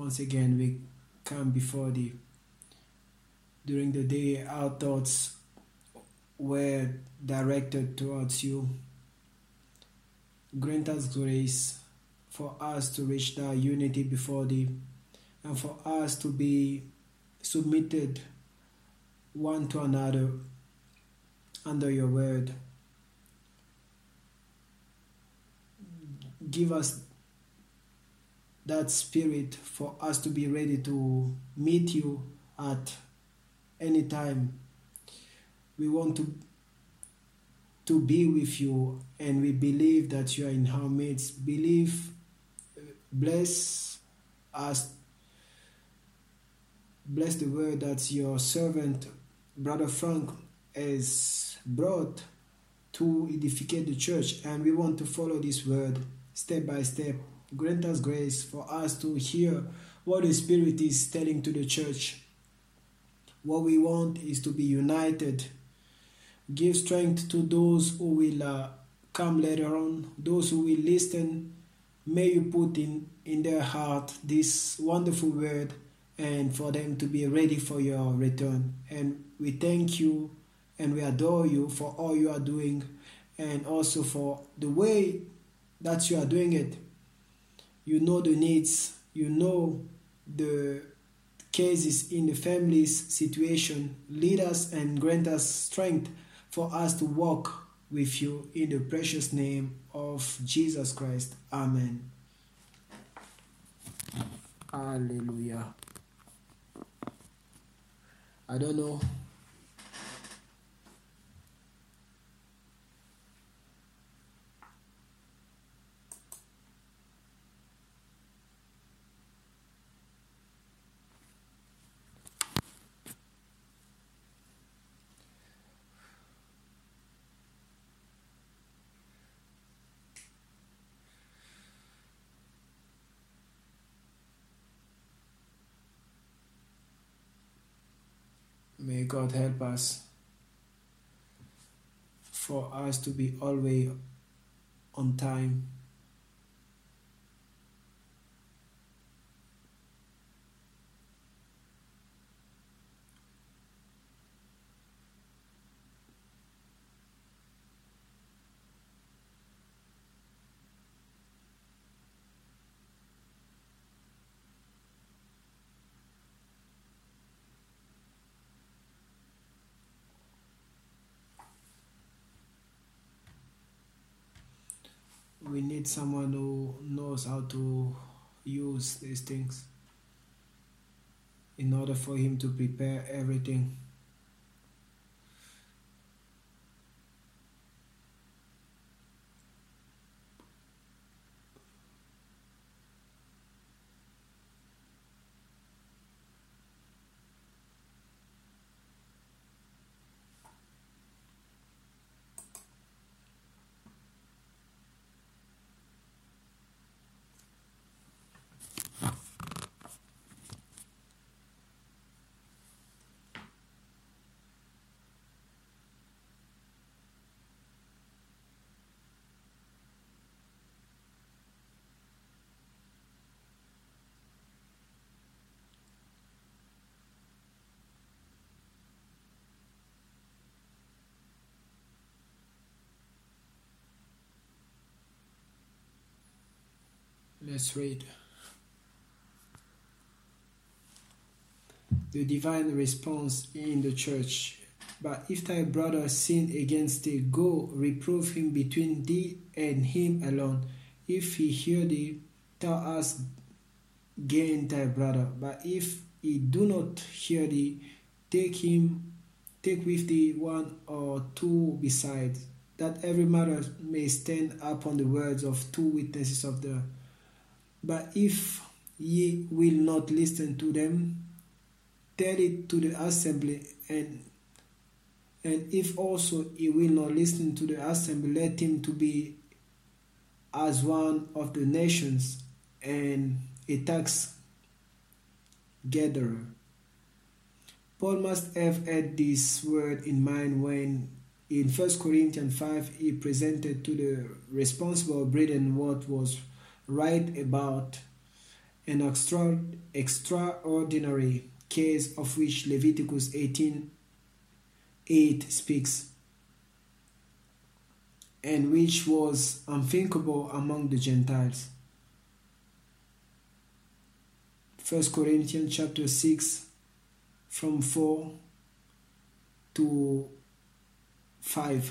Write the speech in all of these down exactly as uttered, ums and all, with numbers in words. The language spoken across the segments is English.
once again we come before Thee. During the day, our thoughts were directed towards You. Grant us grace for us to reach that unity before Thee, and for us to be submitted one to another under Your word. Give us that spirit for us to be ready to meet You at any time. We want to to be with You, and we believe that You are in our midst. Believe, bless us, bless the word that Your servant, Brother Frank, has brought to edificate the church, and we want to follow this word step by step. Grant us grace for us to hear what the Spirit is telling to the church. What we want is to be united. Give strength to those who will uh, come later on, those who will listen. May You put in, in their heart this wonderful word, and for them to be ready for Your return. And we thank You and we adore You for all You are doing, and also for the way that You are doing it. You know the needs, You know the cases in the family's situation. Lead us and grant us strength for us to walk with You, in the precious name of Jesus Christ. Amen. Hallelujah. I don't know. May God help us for us to be always on time. We need someone who knows how to use these things in order for him to prepare everything. Let's read. The divine response in the church. But if thy brother sin against thee, go reprove him between thee and him alone. If he hear thee, thou hast gained thy brother. But if he do not hear thee, take him, take with thee one or two besides, that every matter may stand upon the words of two witnesses of the. But if ye will not listen to them, tell it to the assembly, and and if also he will not listen to the assembly, let him to be as one of the nations and a tax gatherer. Paul must have had this word in mind when in First Corinthians five he presented to the responsible brethren what was right about, an extra, extraordinary case of which Leviticus eighteen eight speaks, and which was unthinkable among the Gentiles. First Corinthians chapter six, from four to five.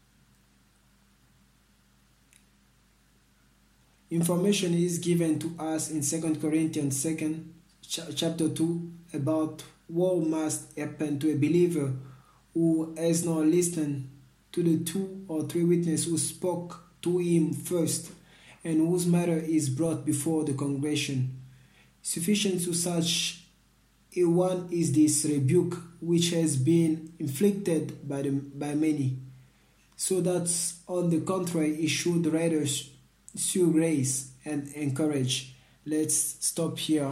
Information is given to us in Second Corinthians second ch- chapter two about what must happen to a believer who has not listened to the two or three witnesses who spoke to him first, and whose matter is brought before the congregation. Sufficient to such a one is this rebuke which has been inflicted by, the, by many, so that on the contrary it should rather show grace and encourage. Let's stop here.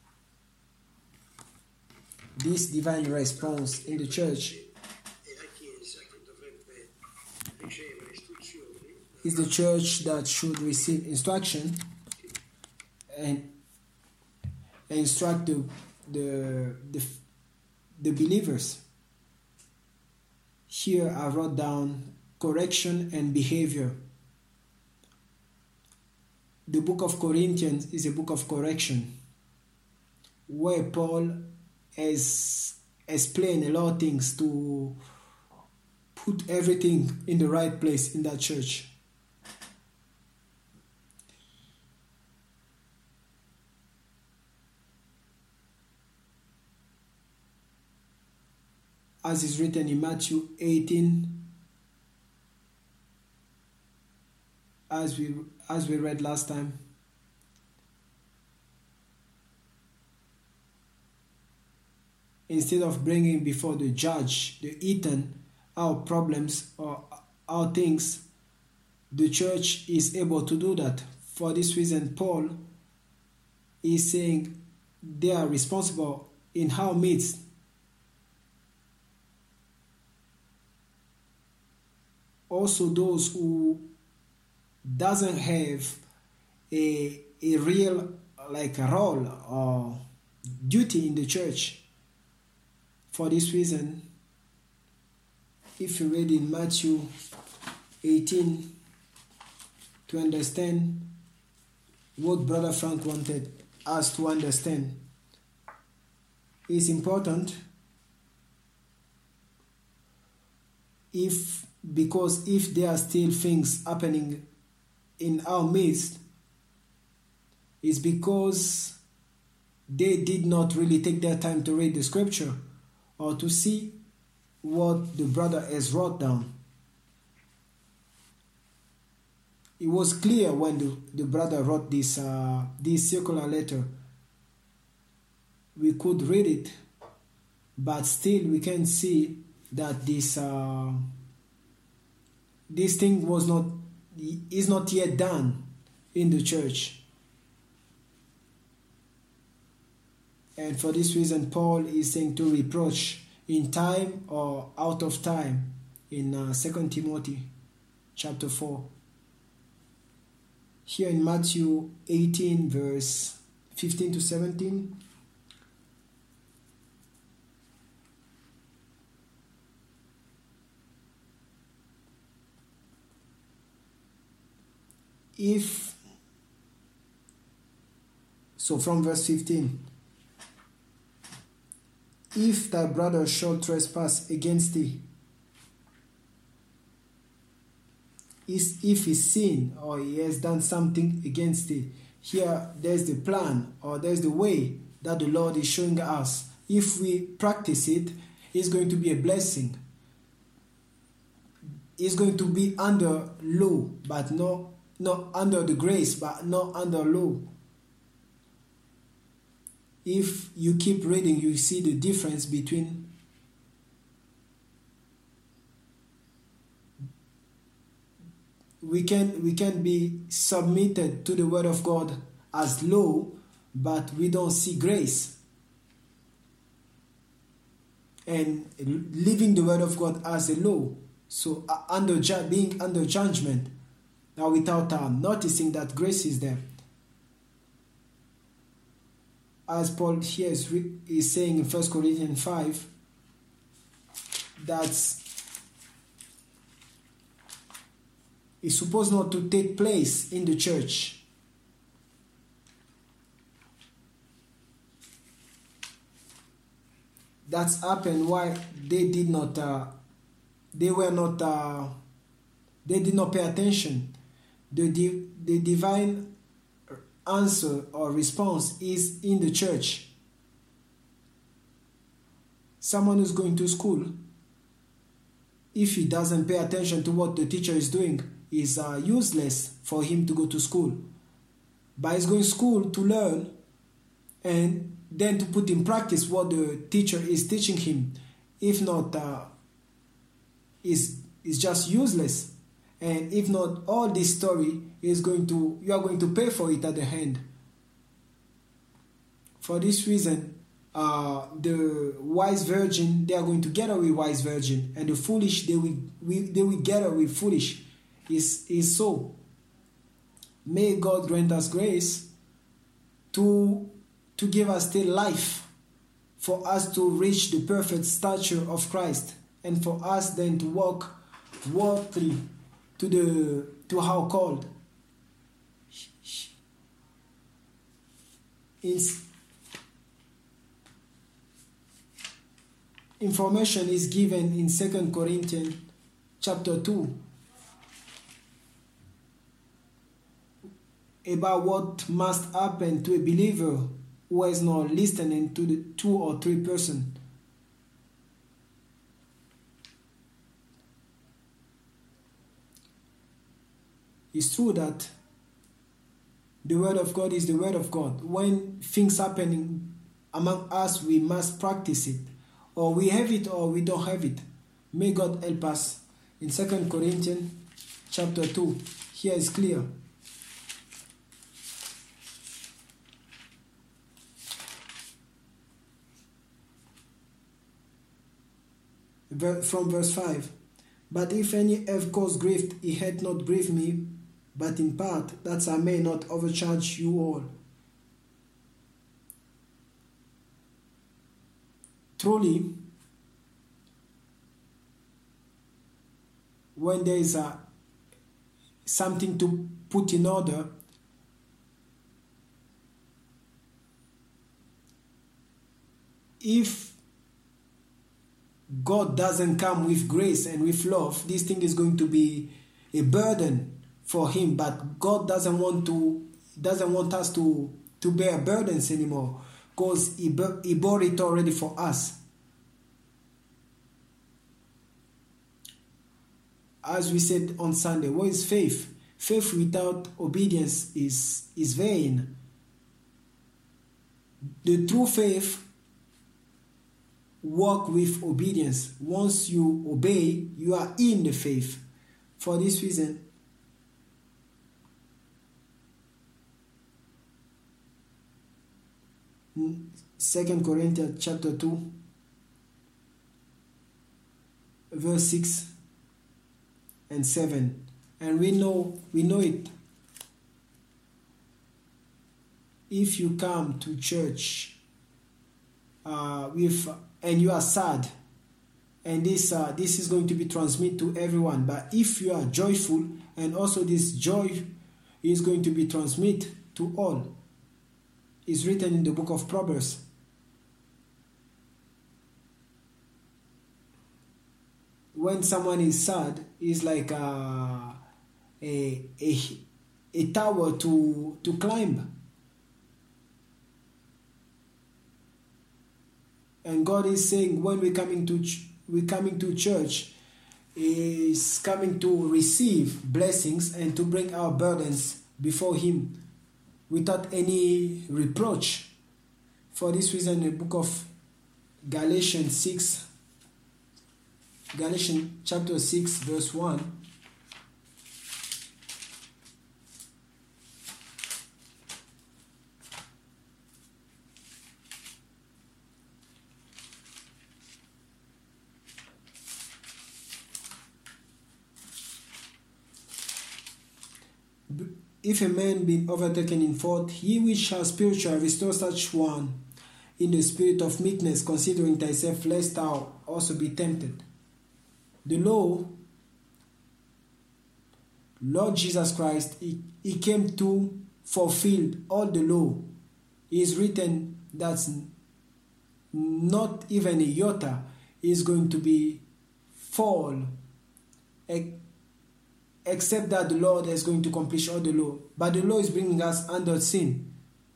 This divine response in the church is the church that should receive instruction and instruct the, the, the, the believers. Here I wrote down correction and behavior. The book of Corinthians is a book of correction, where Paul has explained a lot of things to put everything in the right place in that church. As is written in Matthew eighteen, as we as we read last time. Instead of bringing before the judge the eaten our problems or our things, the church is able to do that. For this reason, Paul is saying they are responsible in our midst. Also, those who doesn't have a a real like a role or duty in the church. For this reason, if you read in Matthew eighteen to understand what Brother Frank wanted us to understand, is important. If because if there are still things happening in our midst, is because they did not really take their time to read the scripture or to see what the brother has wrote down. It was clear when the, the brother wrote this uh, this circular letter. We could read it, but still we can see that this uh, this thing was not is not yet done in the church. And for this reason, Paul is saying to reproach in time or out of time in uh, Second Timothy chapter four. Here in Matthew eighteen, verse fifteen to seventeen. If, so from verse fifteen, if thy brother shall trespass against thee, is if he sin or he has done something against thee, here there's the plan or there's the way that the Lord is showing us. If we practice it, it's going to be a blessing. It's going to be under law, but not not under the grace, but not under law. If you keep reading, you see the difference between we can we can be submitted to the word of God as law, but we don't see grace. And living the word of God as a law, so uh, under ju- being under judgment, now without um, noticing that grace is there. as Paul here is, is saying in First Corinthians five, that is supposed not to take place in the church. That's happened why they did not, uh, they were not, uh, they did not pay attention. The, the divine answer or response is in the church. Someone who's going to school, if he doesn't pay attention to what the teacher is doing, is uh, useless for him to go to school. But he's going to school to learn and then to put in practice what the teacher is teaching him. If not, uh, is is just useless. And if not, all this story is going to, you are going to pay for it at the end. For this reason, uh, the wise virgin, they are going to gather with wise virgin, and the foolish, they will, we, they will gather with foolish. Is is so. May God grant us grace to to give us still life, for us to reach the perfect stature of Christ, and for us then to walk worthily to the to our called. In, information is given in Second Corinthians chapter two about what must happen to a believer who is not listening to the two or three person. It's true that the word of God is the word of God. When things happening among us, we must practice it. Or we have it or we don't have it. May God help us. In Second Corinthians chapter two, here is clear. From verse five. But if any have caused grief, he hath not grieved me, but in part, that I may not overcharge you all. Truly, when there is a, something to put in order, if God doesn't come with grace and with love, this thing is going to be a burden for him. But God doesn't want to doesn't want us to, to bear burdens anymore, because he, he bore it already for us. As we said on Sunday, what is faith? Faith without obedience is, is vain. The true faith walk with obedience. Once you obey, you are in the faith. For this reason, Second Corinthians chapter two, verse six and seven, and we know we know it. If you come to church uh, with and you are sad, and this uh, this is going to be transmitted to everyone. But if you are joyful, and also this joy is going to be transmitted to all. It's written in the book of Proverbs. When someone is sad, it's like a a a, a tower to to climb. And God is saying, when we coming to ch- we coming to church, is coming to receive blessings and to bring our burdens before Him without any reproach. For this reason, the book of Galatians six, Galatians chapter six, verse one. if a man be overtaken in fault, he which shall spiritually restore such one in the spirit of meekness, considering thyself, lest thou also be tempted. The law, Lord Jesus Christ, he, he came to fulfill all the law. It is written that not even a iota is going to be fall, except that the Lord is going to accomplish all the law. But the law is bringing us under sin.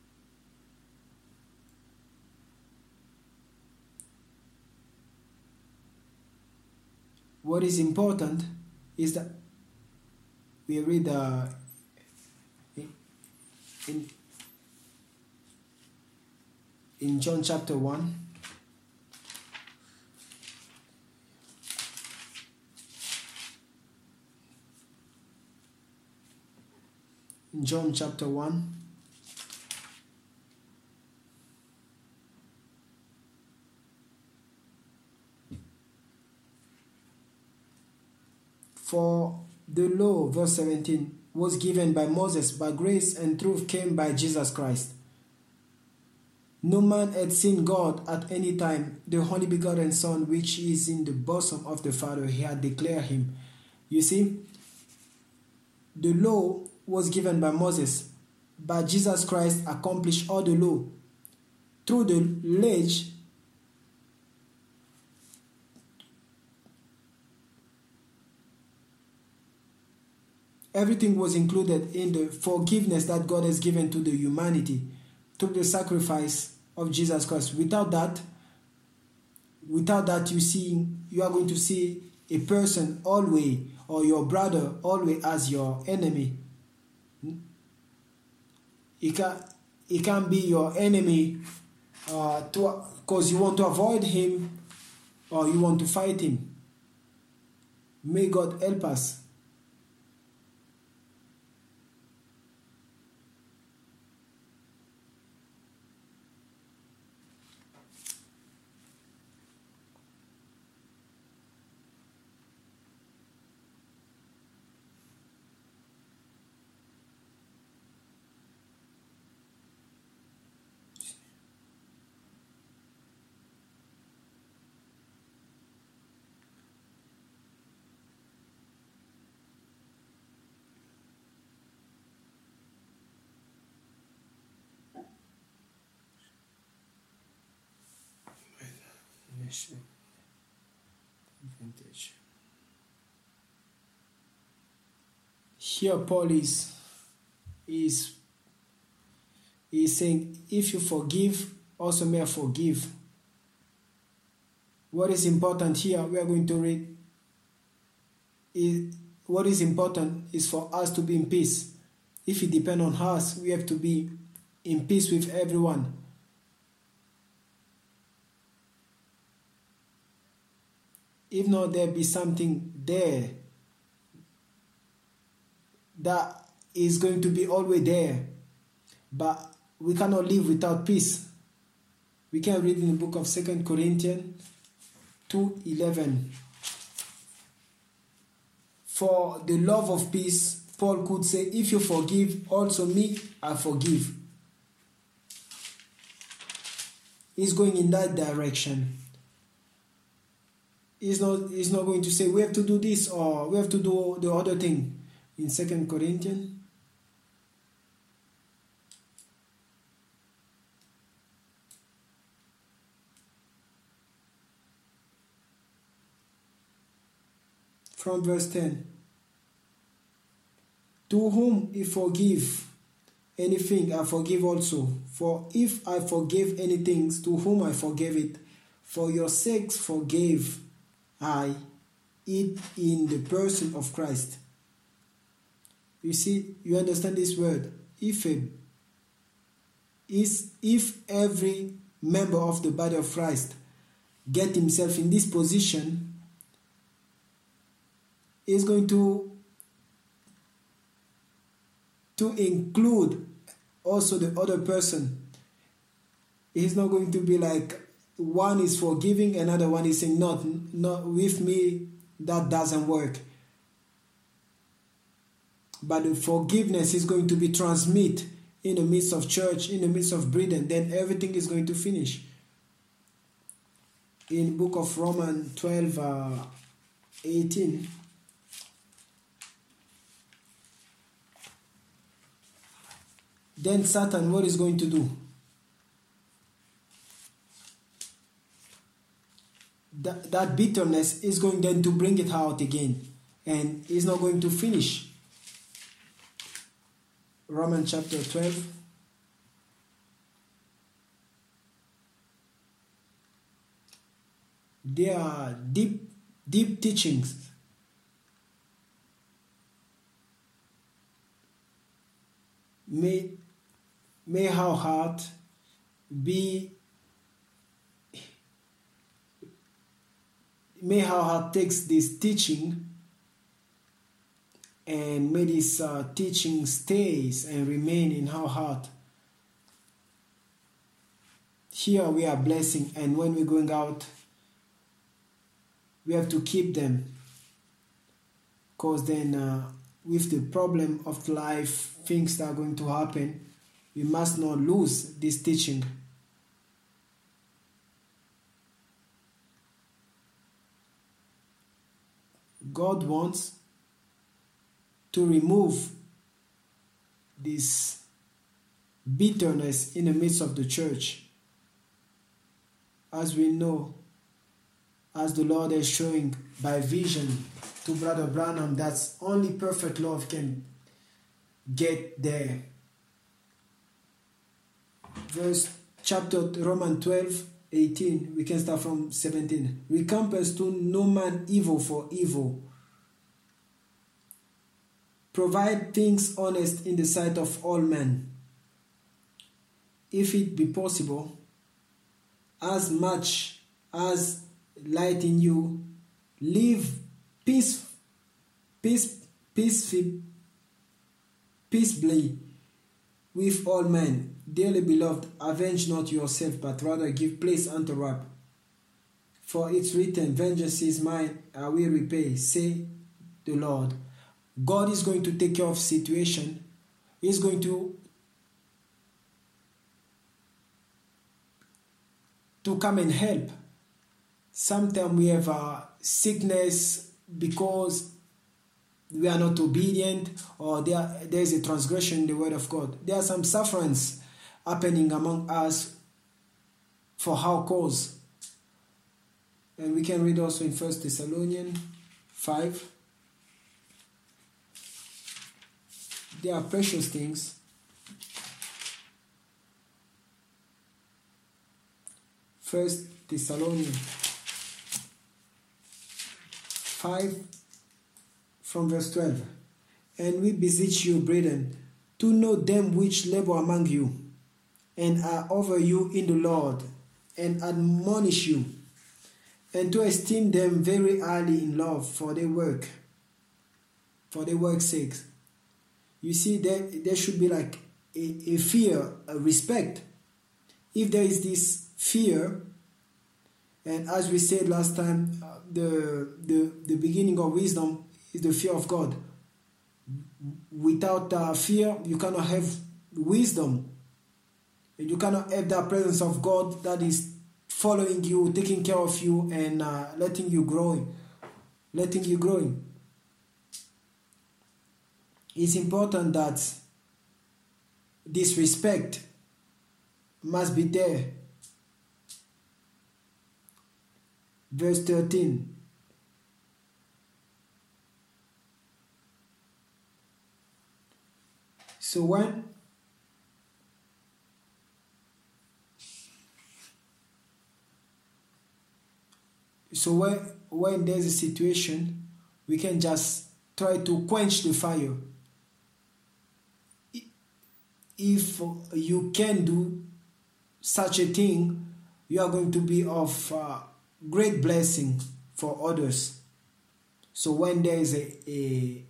What is important is that we read uh, in, in John chapter one. In John chapter one. For the law, verse seventeen, was given by Moses, but grace and truth came by Jesus Christ. No man had seen God at any time. The only begotten Son, which is in the bosom of the Father, he had declared him. You see, the law was given by Moses, but Jesus Christ accomplished all the law. Through the ledge, everything was included in the forgiveness that God has given to the humanity through the sacrifice of Jesus Christ. Without that, without that, you see, you are going to see a person always, or your brother always, as your enemy. He can, he can be your enemy uh, to because you want to avoid him or you want to fight him. May God help us. Advantage. Here Paul is, is, is saying, if you forgive, also may I forgive. What is important here, we are going to read, is, what is important is for us to be in peace. If it depends on us, we have to be in peace with everyone. If not, there be something there that is going to be always there. But we cannot live without peace. We can read in the book of Second Corinthians two eleven. For the love of peace, Paul could say, if you forgive, also me, I forgive. He's going in that direction. He's not, he's not going to say we have to do this or we have to do the other thing. In Second Corinthians, from verse ten, to whom he forgive anything, I forgive also. For if I forgive anything, to whom I forgave it, for your sakes forgave I it in the person of Christ. You see, you understand this word. If a, is if every member of the body of Christ get himself in this position, is going to to include also the other person. He's not going to be like one is forgiving, another one is saying, not, not with me, that doesn't work. but the forgiveness is going to be transmitted in the midst of church, in the midst of breathing, then everything is going to finish. In book of Romans twelve, uh, eighteen, then Satan, what is going to do? That, that bitterness is going then to bring it out again, and is not going to finish. Romans chapter twelve. There are deep, deep teachings. May, may our heart be, may our heart takes this teaching, and may this uh, teaching stays and remain in our heart. Here we are blessing, and when we're going out, we have to keep them, because then uh, with the problem of life, things that are going to happen, we must not lose this teaching. God wants to remove this bitterness in the midst of the church. As we know, as the Lord is showing by vision to Brother Branham, that's only perfect love can get there. Verse chapter Romans twelve, eighteen, we can start from seventeen. Recompense to no man evil for evil. Provide things honest in the sight of all men. If it be possible, as much as light in you, live peace, peace, peacefully, peaceably with all men. Dearly beloved, avenge not yourself, but rather give place unto wrath. For it's written, vengeance is mine, I will repay, say the Lord. God is going to take care of situation. He's going to to come and help. Sometimes we have a sickness because we are not obedient, or there there is a transgression in the word of God. There are some sufferings happening among us for our cause. And we can read also in First Thessalonians five. There are precious things. First Thessalonians five from verse twelve. And we beseech you, brethren, to know them which labor among you, and are over you in the Lord, and admonish you, and to esteem them very highly in love for their work, for their work's sake. You see, there, there should be like a, a fear, a respect. If there is this fear, and as we said last time, uh, the, the, the beginning of wisdom is the fear of God. Without uh, fear, you cannot have wisdom. And you cannot have that presence of God that is following you, taking care of you, and uh, letting you grow. Letting you grow. It's important that this respect must be there. Verse thirteen. So when so when when there's a situation, we can just try to quench the fire. If you can do such a thing, you are going to be of uh, great blessing for others. So when there is a, a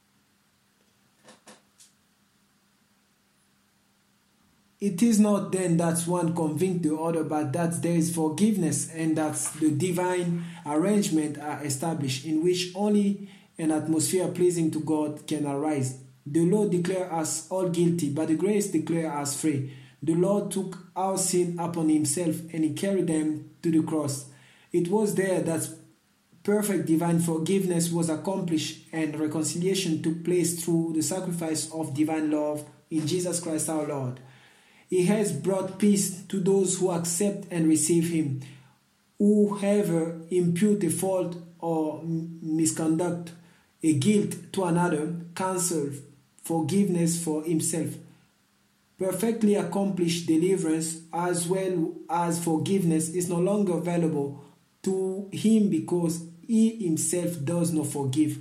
it is not then that one convince the other, but that there is forgiveness, and that the divine arrangement are established in which only an atmosphere pleasing to God can arise. The law declares us all guilty, but the grace declares us free. The Lord took our sin upon himself and he carried them to the cross. It was there that perfect divine forgiveness was accomplished and reconciliation took place through the sacrifice of divine love in Jesus Christ our Lord. He has brought peace to those who accept and receive him. Whoever impute a fault or misconduct, a guilt to another, cancels forgiveness for himself. Perfectly accomplished deliverance as well as forgiveness is no longer available to him because he himself does not forgive.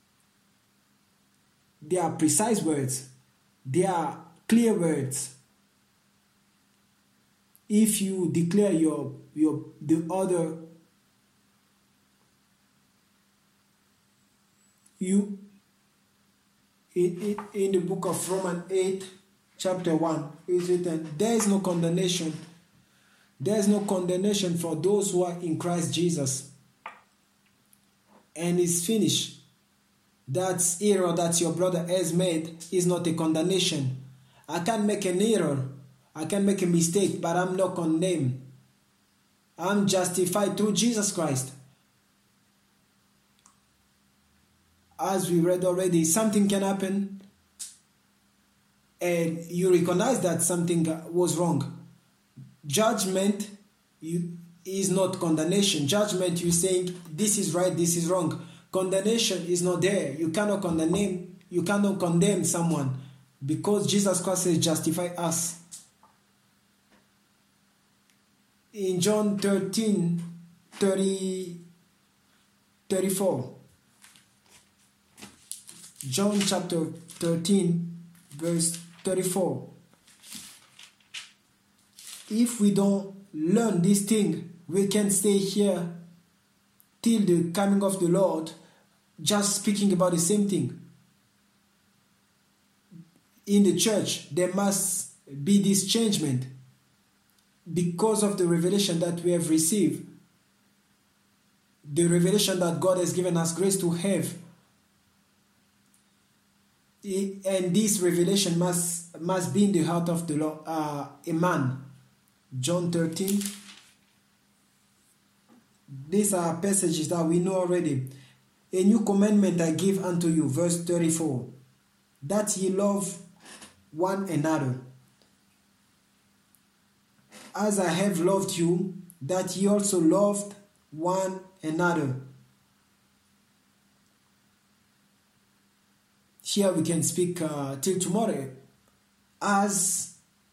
They are precise words. They are clear words. If you declare your your the other you in, in, in the book of Romans eight chapter one is written, there is no condemnation. There is no condemnation for those who are in Christ Jesus. And it's finished. That error that your brother has made is not a condemnation. I can make an error. I can make a mistake, but I'm not condemned. I'm justified through Jesus Christ. As we read already, something can happen and you recognize that something was wrong. Judgment you, is not condemnation. Judgment, you saying this is right, this is wrong. Condemnation is not there. You cannot condemn. You cannot condemn someone because Jesus Christ has justified us. In John thirteen, thirty, thirty-four. John chapter thirteen, verse thirty-four. If we don't learn this thing, we can stay here till the coming of the Lord, just speaking about the same thing. In the church, there must be this changement because of the revelation that we have received, the revelation that God has given us grace to have. And this revelation must, must be in the heart of the Lord, uh, a man. John thirteen. These are passages that we know already. A new commandment I give unto you, verse thirty-four, that ye love one another. As I have loved you, that ye also loved one another. Here we can speak uh, till tomorrow. As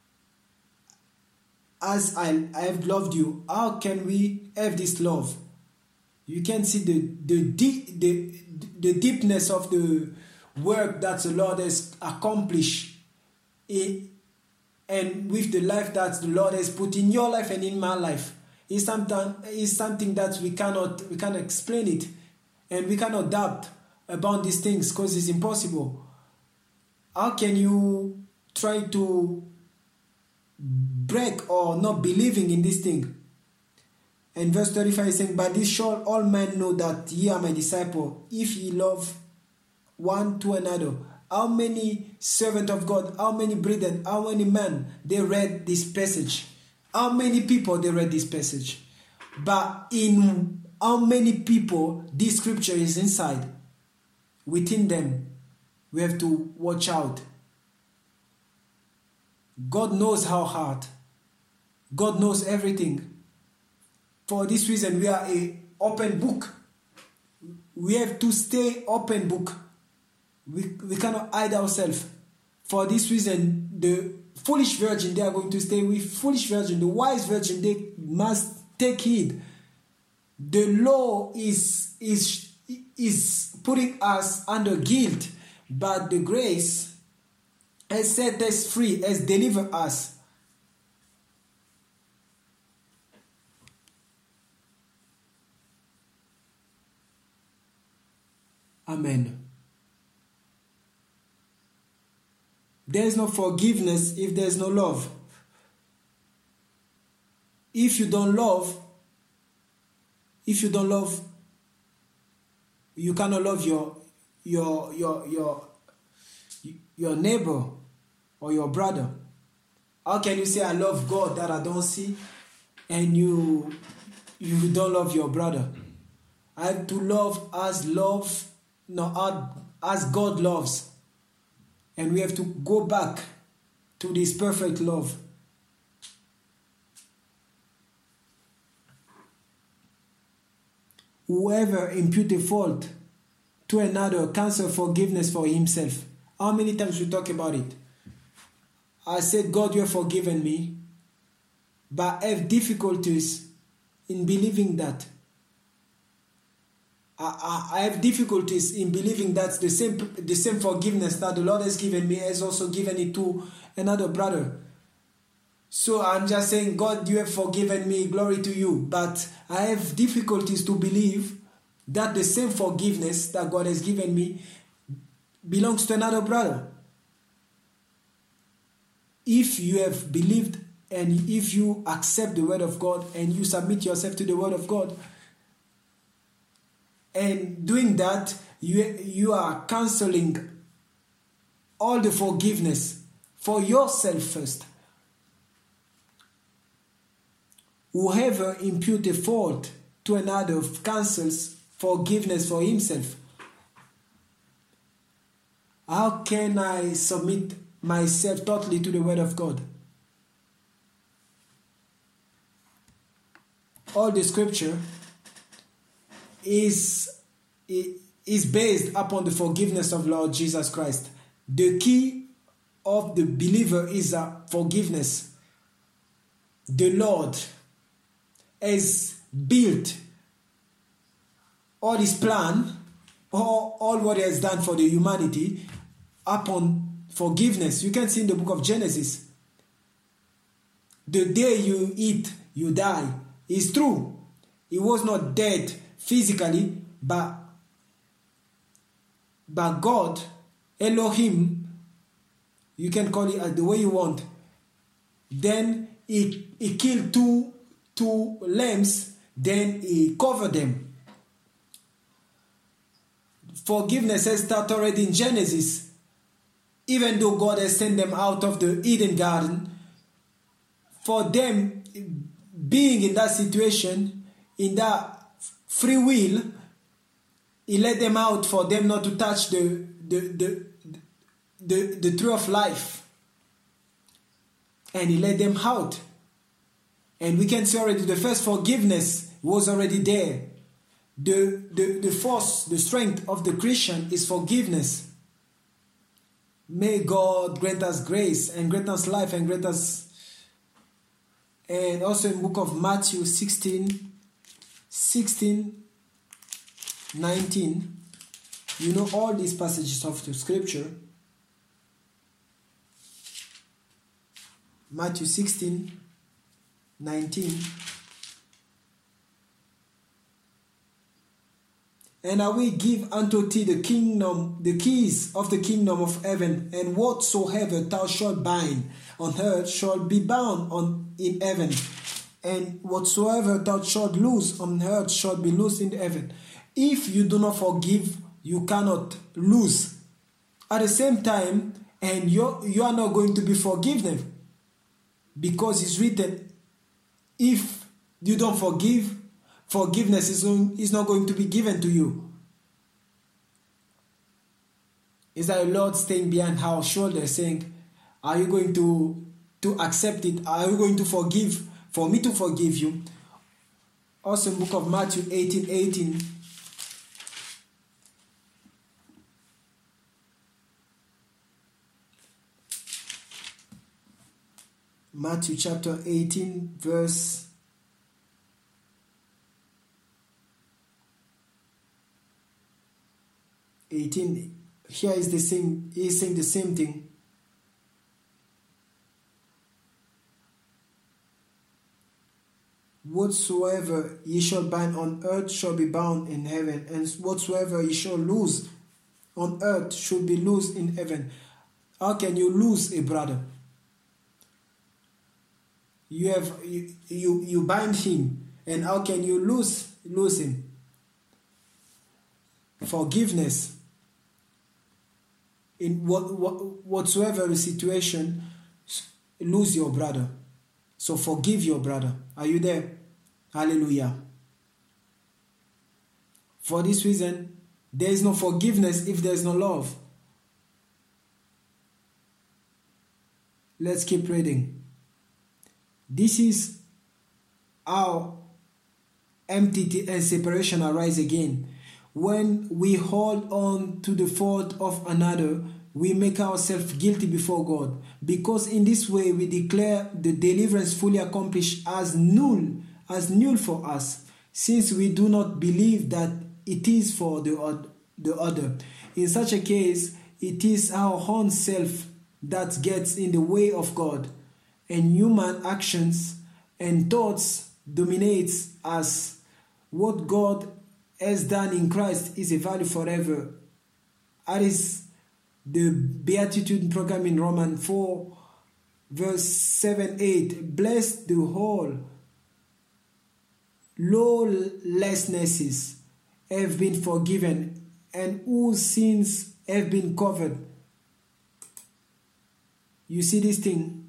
As I, I have loved you, how can we have this love? You can see the the deep, the, the deepness of the work that the Lord has accomplished in, and with the life that the Lord has put in your life and in my life. It's something, it's something that we cannot we cannot explain it, and we cannot doubt about these things because it's impossible. How can you try to break or not believing in this thing? And verse thirty-five is saying, but this shall all men know that ye are my disciple, if ye love one to another. How many servants of God, how many brethren, how many men, they read this passage? How many people they read this passage? But in how many people this scripture is inside? Within them, we have to watch out. God knows our heart. God knows everything. For this reason, we are an open book. We have to stay open book. We, we cannot hide ourselves. For this reason, the foolish virgin, they are going to stay with foolish virgin. The wise virgin, they must take heed. The law is, is, is putting us under guilt, but the grace has set us free, has delivered us. Amen. There is no forgiveness if there is no love. If you don't love, if you don't love, you cannot love your your your your your neighbor or your brother? How can you say I love God that I don't see, and you you don't love your brother? I have to love as love, no, as God loves. And we have to go back to this perfect love. Whoever impute a fault to another cancel forgiveness for himself. How many times we talk about it? I said, God, you have forgiven me, but I have difficulties in believing that. I, I, I have difficulties in believing that the same, the same forgiveness that the Lord has given me has also given it to another brother. So I'm just saying, God, you have forgiven me, glory to you. But I have difficulties to believe that the same forgiveness that God has given me belongs to another brother. If you have believed and if you accept the word of God and you submit yourself to the word of God, and doing that, you, you are cancelling all the forgiveness for yourself first. Whoever imputes a fault to another cancels forgiveness for himself. How can I submit myself totally to the word of God? All the scripture is, is based upon the forgiveness of Lord Jesus Christ. The key of the believer is a forgiveness. The Lord has built all his plan, all, all what he has done for the humanity upon forgiveness. You can see in the book of Genesis. The day you eat, you die. It's true. He was not dead physically, but, but God, Elohim, you can call it the way you want. Then he, he killed two two lambs, then he covered them. Forgiveness has started already in Genesis. Even though God has sent them out of the Eden garden, for them being in that situation, in that free will, he let them out for them not to touch the the the, the, the tree of life. And he let them out. And we can see already the first forgiveness was already there. The, the, the force, the strength of the Christian is forgiveness. May God grant us grace and grant us life and grant us. And also in the book of Matthew sixteen, sixteen, nineteen, you know all these passages of the scripture. Matthew sixteen, nineteen. And I will give unto thee the kingdom, the keys of the kingdom of heaven, and whatsoever thou shalt bind on earth shall be bound on in heaven, and whatsoever thou shalt loose on earth shall be loosed in heaven. If you do not forgive, you cannot lose. At the same time, and you you are not going to be forgiven, because it's written, if you don't forgive, forgiveness is, is not going to be given to you. Is that the Lord staying behind our shoulder saying, are you going to, to accept it? Are you going to forgive for me to forgive you? Also in the book of Matthew eighteen, eighteen. Matthew chapter eighteen, verse eighteen. Here is the same, he's saying the same thing. Whatsoever ye shall bind on earth shall be bound in heaven, and whatsoever ye shall loose on earth should be loosed in heaven. How can you lose a brother? You have you, you, you bind him, and how can you lose lose him? in what, what whatsoever the situation, lose your brother. So forgive your brother. Are you there? Hallelujah. For this reason, there is no forgiveness if there is no love. Let's keep reading. This is how enmity and separation arise again. When we hold on to the fault of another, we make ourselves guilty before God, because in this way we declare the deliverance fully accomplished as null, as null for us, since we do not believe that it is for the, the other. In such a case, it is our own self that gets in the way of God, and human actions and thoughts dominates as what God has done in Christ is a value forever. That is the Beatitude program in Romans four, verse seven, eight. Bless the whole lawlessnesses have been forgiven, and whose sins have been covered. You see this thing?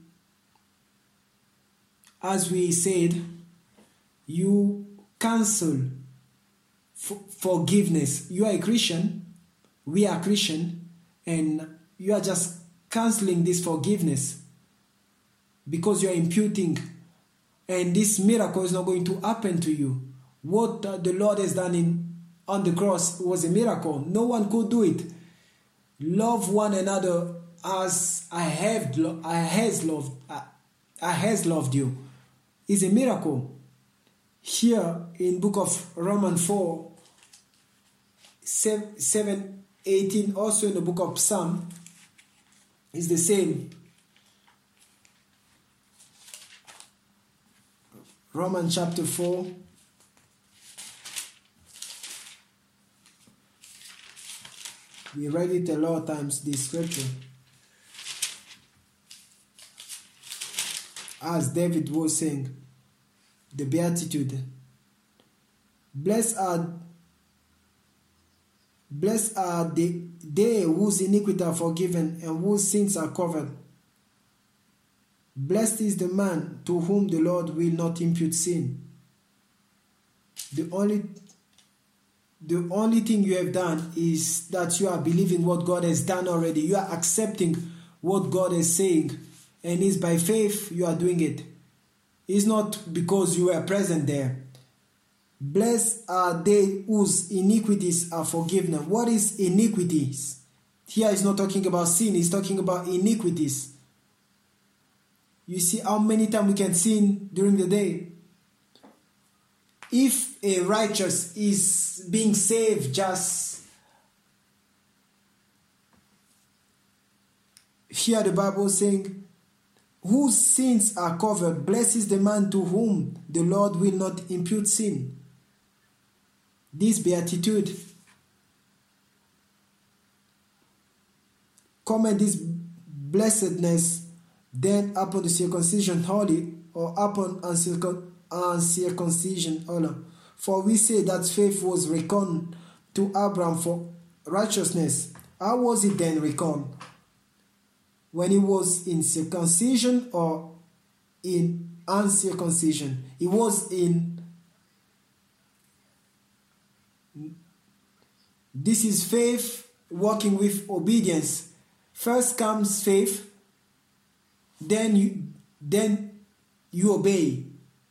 As we said, you cancel f- forgiveness. You are a Christian, we are Christian, and you are just canceling this forgiveness because you are imputing, and this miracle is not going to happen to you. What the Lord has done in on the cross was a miracle. No one could do it. Love one another as I have lo- I has loved I, I has loved you is a miracle. Here in book of Romans four, seven, eighteen, also in the book of Psalm, is the same. Romans chapter four. We read it a lot of times, this scripture. As David was saying, the Beatitude. Blessed are, blessed are the, they whose iniquities are forgiven and whose sins are covered. Blessed is the man to whom the Lord will not impute sin. The only The only thing you have done is that you are believing what God has done already. You are accepting what God is saying. And it's by faith you are doing it. It's not because you were present there. Blessed are they whose iniquities are forgiven. What is iniquities? Here he's not talking about sin. He's talking about iniquities. You see how many times we can sin during the day. If a righteous is being saved, just here the Bible saying, whose sins are covered, blessed is the man to whom the Lord will not impute sin. This beatitude, comment this blessedness then upon the circumcision holy, or upon uncircumcision uncircumcision honor. For we say that faith was reckoned to Abraham for righteousness. How was it then reckoned? When he was in circumcision or in uncircumcision? He was in. This is faith working with obedience. First comes faith, then you then you obey.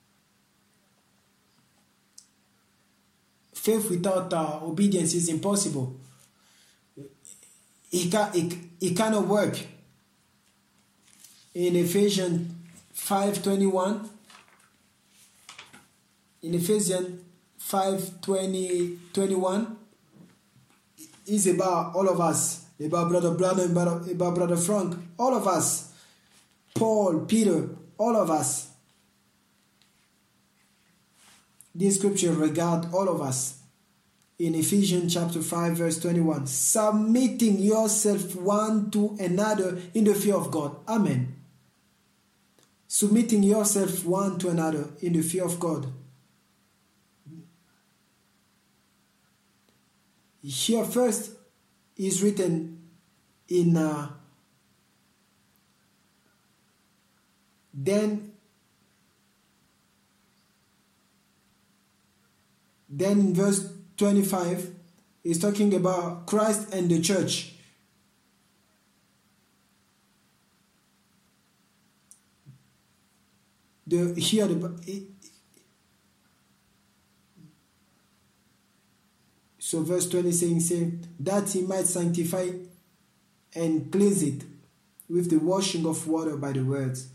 Faith without uh, obedience is impossible. It, can, it, it cannot work. In Ephesians five twenty-one, in Ephesians five twenty, twenty-one, is about all of us, about Brother Brother, about, about Brother Frank, all of us, Paul, Peter, all of us. This scripture regards all of us. In Ephesians chapter five verse twenty-one, submitting yourself one to another in the fear of God. Amen. Submitting yourself one to another in the fear of God. Here first is written in uh, then then in verse twenty-five is talking about Christ and the church. The here the so verse twenty saying, saying that he might sanctify and cleanse it with the washing of water by the words.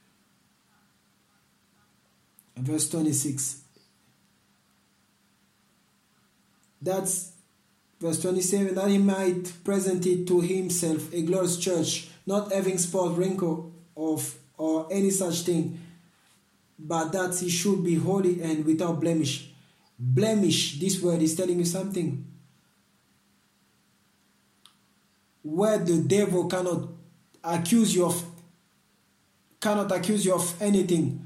And verse twenty-six. That's verse twenty-seven, that he might present it to himself a glorious church, not having spot, wrinkle, of or any such thing, but that he should be holy and without blemish. Blemish, this word is telling you something. Where the devil cannot accuse you of cannot accuse you of anything.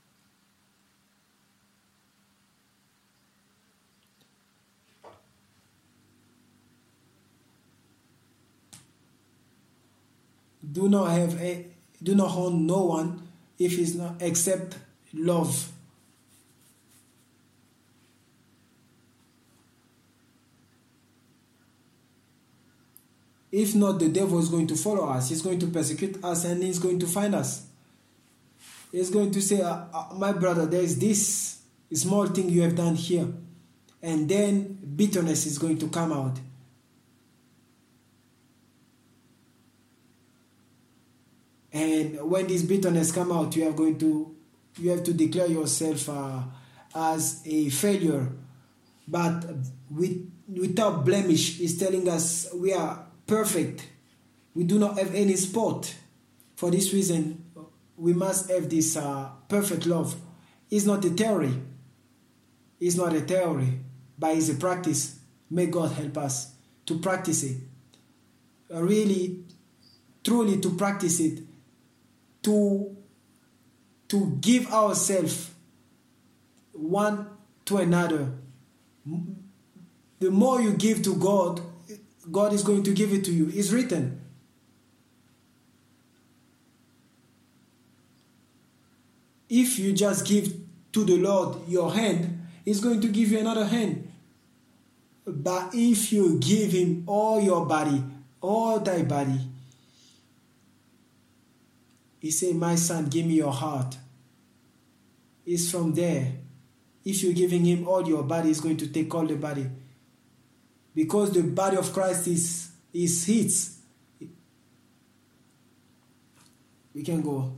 Do not have a, do not harm no one if it's not except love. If not, the devil is going to follow us. He's going to persecute us and he's going to find us. He's going to say, uh, uh, my brother, there is this small thing you have done here. And then bitterness is going to come out. And when this bitterness come out, you are going to, you have to declare yourself uh, as a failure. But with, without blemish, is telling us we are perfect. We do not have any spot. For this reason, we must have this uh, perfect love. It's not a theory. It's not a theory, but it's a practice. May God help us to practice it. Really, truly to practice it. To, to give ourselves one to another. The more you give to God, God is going to give it to you. It's written. If you just give to the Lord your hand, He's going to give you another hand. But if you give Him all your body, all thy body, He said, my son, give me your heart. It's from there. If you're giving Him all your body, He's going to take all the body. Because the body of Christ is, is His. We can go.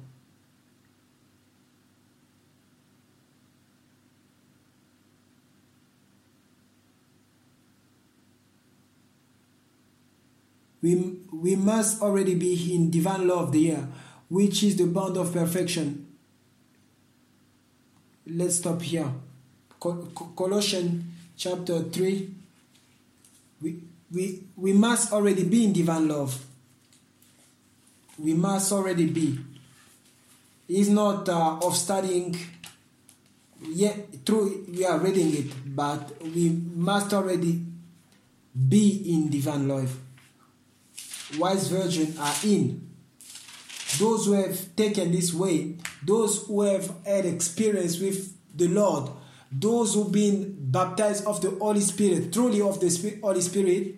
We, we must already be in divine love there, which is the bond of perfection. Let's stop here. Col- Colossians chapter three. We, we, we must already be in divine love. We must already be. It's not uh, of studying, yet true, we are reading it, but we must already be in divine love. Wise virgins are in. Those who have taken this way, those who have had experience with the Lord, those who've been baptized of the Holy Spirit, truly of the Holy Spirit.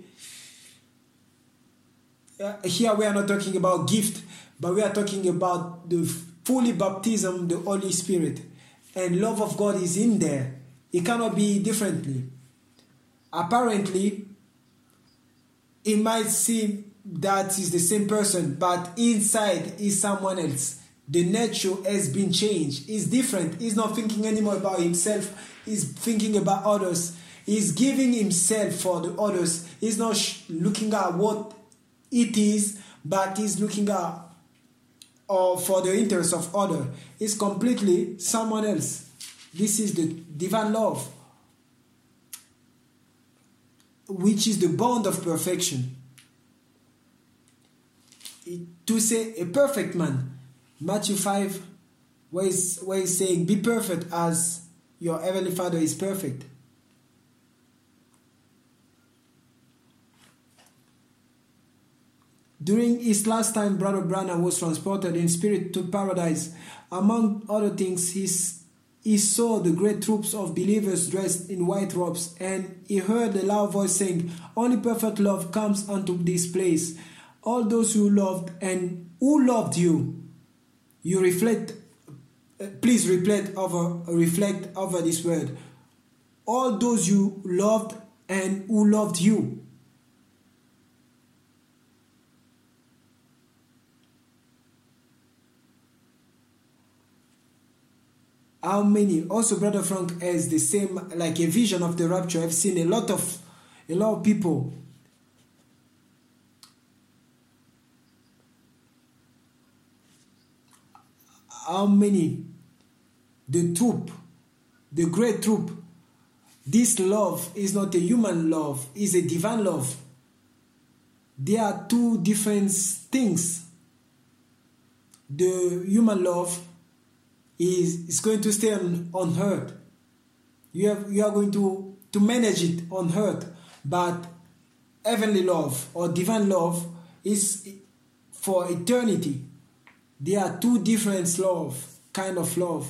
Uh, here we are not talking about gift, but we are talking about the fully baptism, the Holy Spirit. And love of God is in there. It cannot be differently. Apparently, it might seem that is the same person, but inside is someone else. The nature has been changed. He's different. He's not thinking anymore about himself. He's thinking about others. He's giving himself for the others. He's not sh- looking at what it is, but he's looking at or for the interest of others. He's completely someone else. This is the divine love, which is the bond of perfection. To say a perfect man, Matthew five, where he's, where he's saying, be perfect as your heavenly Father is perfect. During his last time, Brother Branham was transported in spirit to paradise. Among other things, his, he saw the great troops of believers dressed in white robes, and he heard a loud voice saying, "Only perfect love comes unto this place. All those who loved and who loved you, you reflect, uh, please reflect over, reflect over this word. All those you loved and who loved you." How many? Also, Brother Frank has the same, like a vision of the rapture. I've seen a lot of, a lot of people. How many? The troop, the great troop. This love is not a human love, it's a divine love. There are two different things. The human love is, is going to stay on, on earth. You, have, you are going to, to manage it on earth. But heavenly love or divine love is for eternity. There are two different love, kind of love.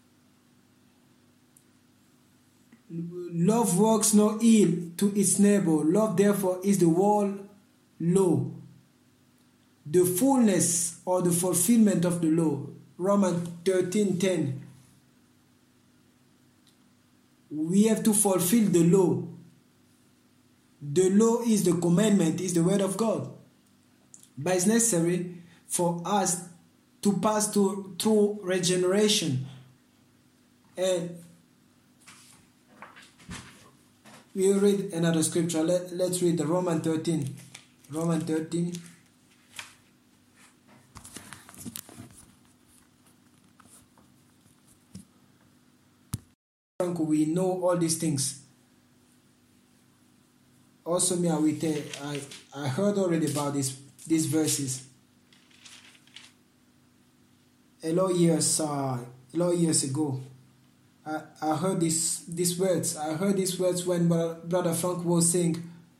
Love works no ill to its neighbor. Love, therefore, is the whole law. The fullness or the fulfillment of the law. Romans thirteen ten. We have to fulfill the law. The law is the commandment, is the word of God. But it's necessary for us to pass to, through regeneration. And we'll read another scripture. Let, let's read the Romans thirteen. Romans thirteen. We know all these things. Also, me, I will tell, I, I heard already about this, these verses. A lot of years, uh, a lot of years ago, I, I heard this, these words. I heard these words when Brother Frank was saying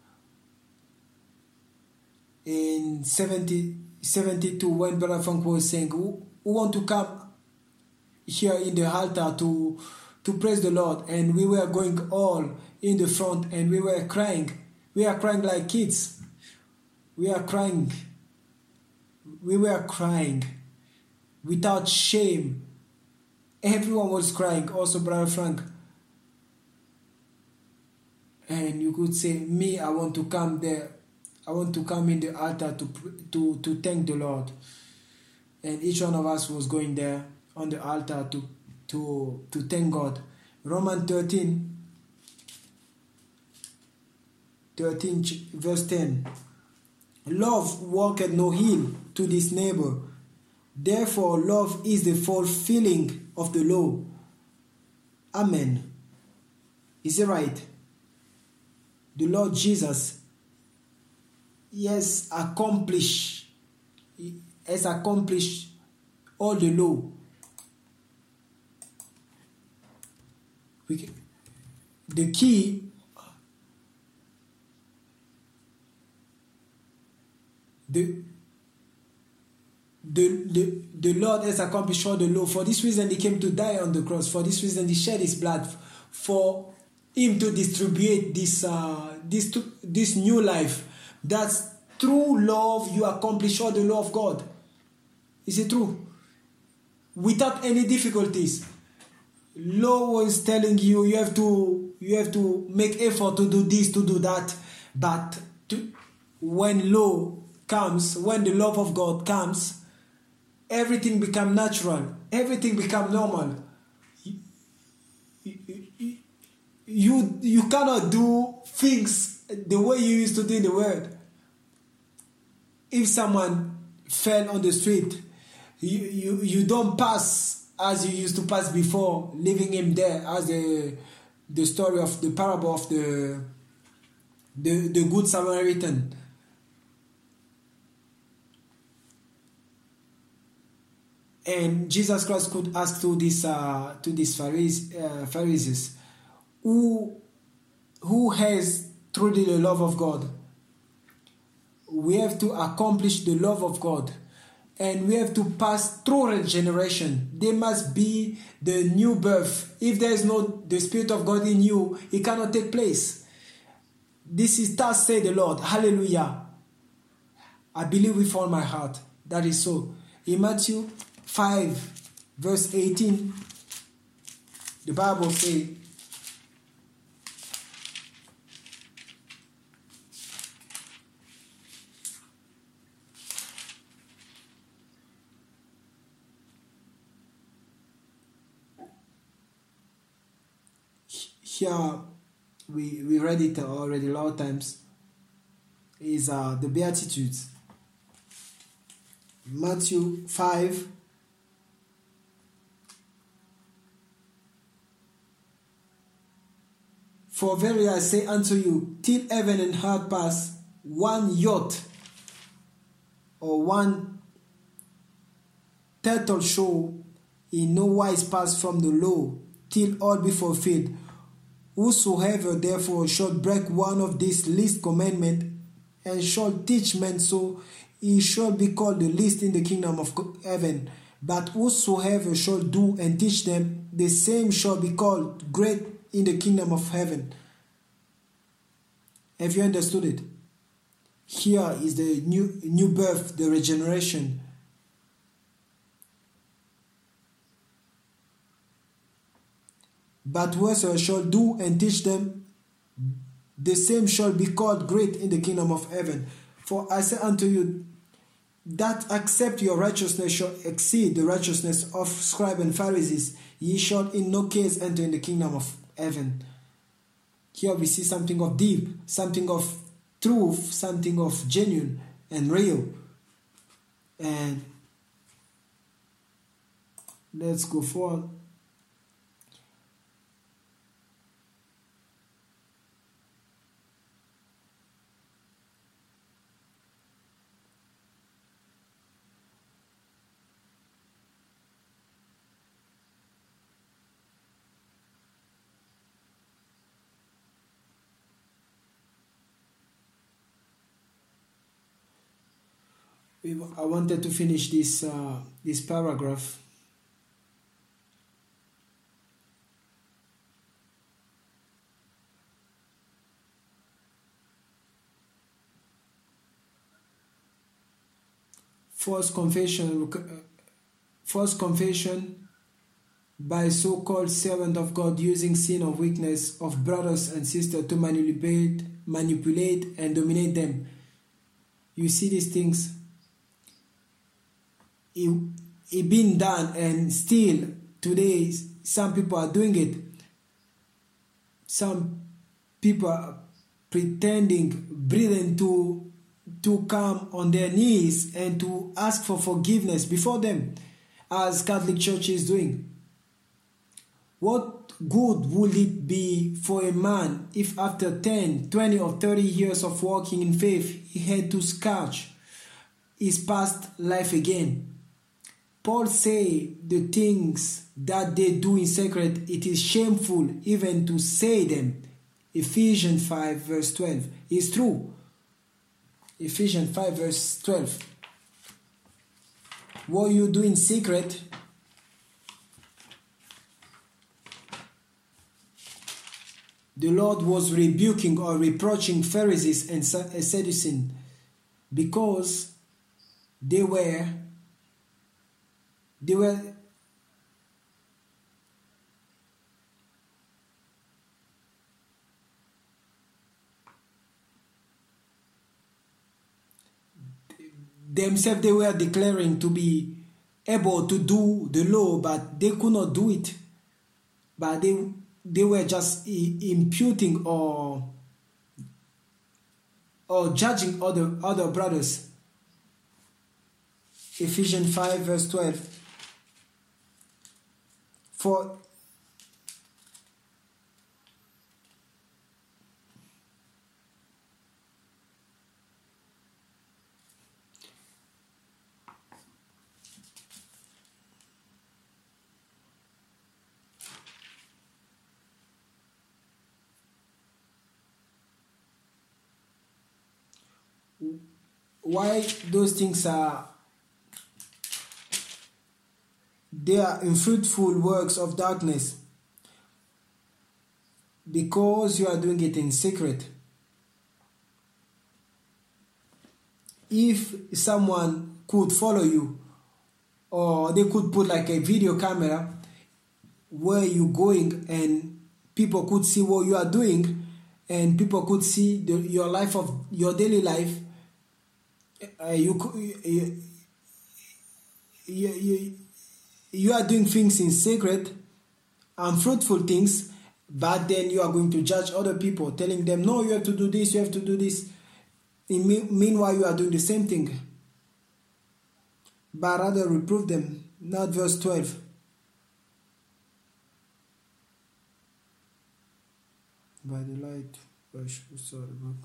in seventy, seventy-two, when Brother Frank was saying, who, who want to come here in the altar to to praise the Lord, and we were going all in the front, and we were crying. We are crying like kids. We are crying. We were crying without shame. Everyone was crying, also Brother Frank. And you could say, me, I want to come there. I want to come in the altar to to to thank the Lord. And each one of us was going there on the altar to to to thank God. Romans thirteen, thirteen verse ten. Love worketh no ill to this neighbor. Therefore, love is the fulfilling of the law. Amen. Is it right? The Lord Jesus, he has accomplished, he has accomplished all the law. We can, the key the, the, the, the Lord has accomplished all the law. For this reason he came to die on the cross. For this reason he shed his blood, for him to distribute this uh, this this new life. That's through love you accomplish all the law of God. Is it true? Without any difficulties. Law was telling you you have to you have to make effort to do this, to do that, but to, when law comes, when the love of God comes, everything becomes natural, everything becomes normal. You, you, you, you cannot do things the way you used to do in the world. If someone fell on the street, you, you, you don't pass as you used to pass before, leaving him there, as the the story of the parable of the the, the Good Samaritan. And Jesus Christ could ask to this uh, to these Pharisees, uh, Pharisees, who who has truly the love of God. we have to accomplish the love of God. And we have to pass through regeneration. There must be the new birth. If there is no the Spirit of God in you, it cannot take place. This is thus say the Lord. Hallelujah. I believe with all my heart. That is so. In Matthew five, verse eighteen, the Bible says, here we, we read it already a lot of times, is uh, the Beatitudes. Matthew five, for verily I say unto you, till heaven and earth pass, one jot or one turtle shall in no wise pass from the law, till all be fulfilled. Whosoever therefore shall break one of these least commandments, and shall teach men so, he shall be called the least in the kingdom of heaven. But whosoever shall do and teach them, the same shall be called great in the kingdom of heaven. Have you understood it? Here is the new, new birth, the regeneration. But whosoever shall do and teach them, the same shall be called great in the kingdom of heaven. For I say unto you, that accept your righteousness shall exceed the righteousness of scribes and Pharisees. Ye shall in no case enter in the kingdom of heaven. Here we see something of deep, something of truth, something of genuine and real. And let's go forward. I wanted to finish this uh, this paragraph. False confession, false confession by so-called servant of God using sin or weakness of brothers and sisters to manipulate, manipulate and dominate them. You see these things. It, it been done, and still today some people are doing it. Some people are pretending, breathing to to come on their knees and to ask for forgiveness before them, as Catholic Church is doing. What good would it be for a man if after ten, twenty or thirty years of walking in faith he had to scratch his past life again? Paul say the things that they do in secret, it is shameful even to say them. Ephesians five verse twelve is true. Ephesians five verse twelve. What you do in secret, the Lord was rebuking or reproaching Pharisees and Sadducees because they were They were themselves they were declaring to be able to do the law, but they could not do it. But they they were just imputing or or judging other other brothers. Ephesians five verse twelve. For why those things are, they are unfruitful works of darkness? Because you are doing it in secret. If someone could follow you, or they could put like a video camera where you're going and people could see what you are doing, and people could see the, your life of your daily life, uh, you, you, you, you, you are doing things in secret, unfruitful things, but then you are going to judge other people, telling them, no, you have to do this, you have to do this. In me- meanwhile, you are doing the same thing. But rather reprove them. Not verse twelve. By the light, I saw the book.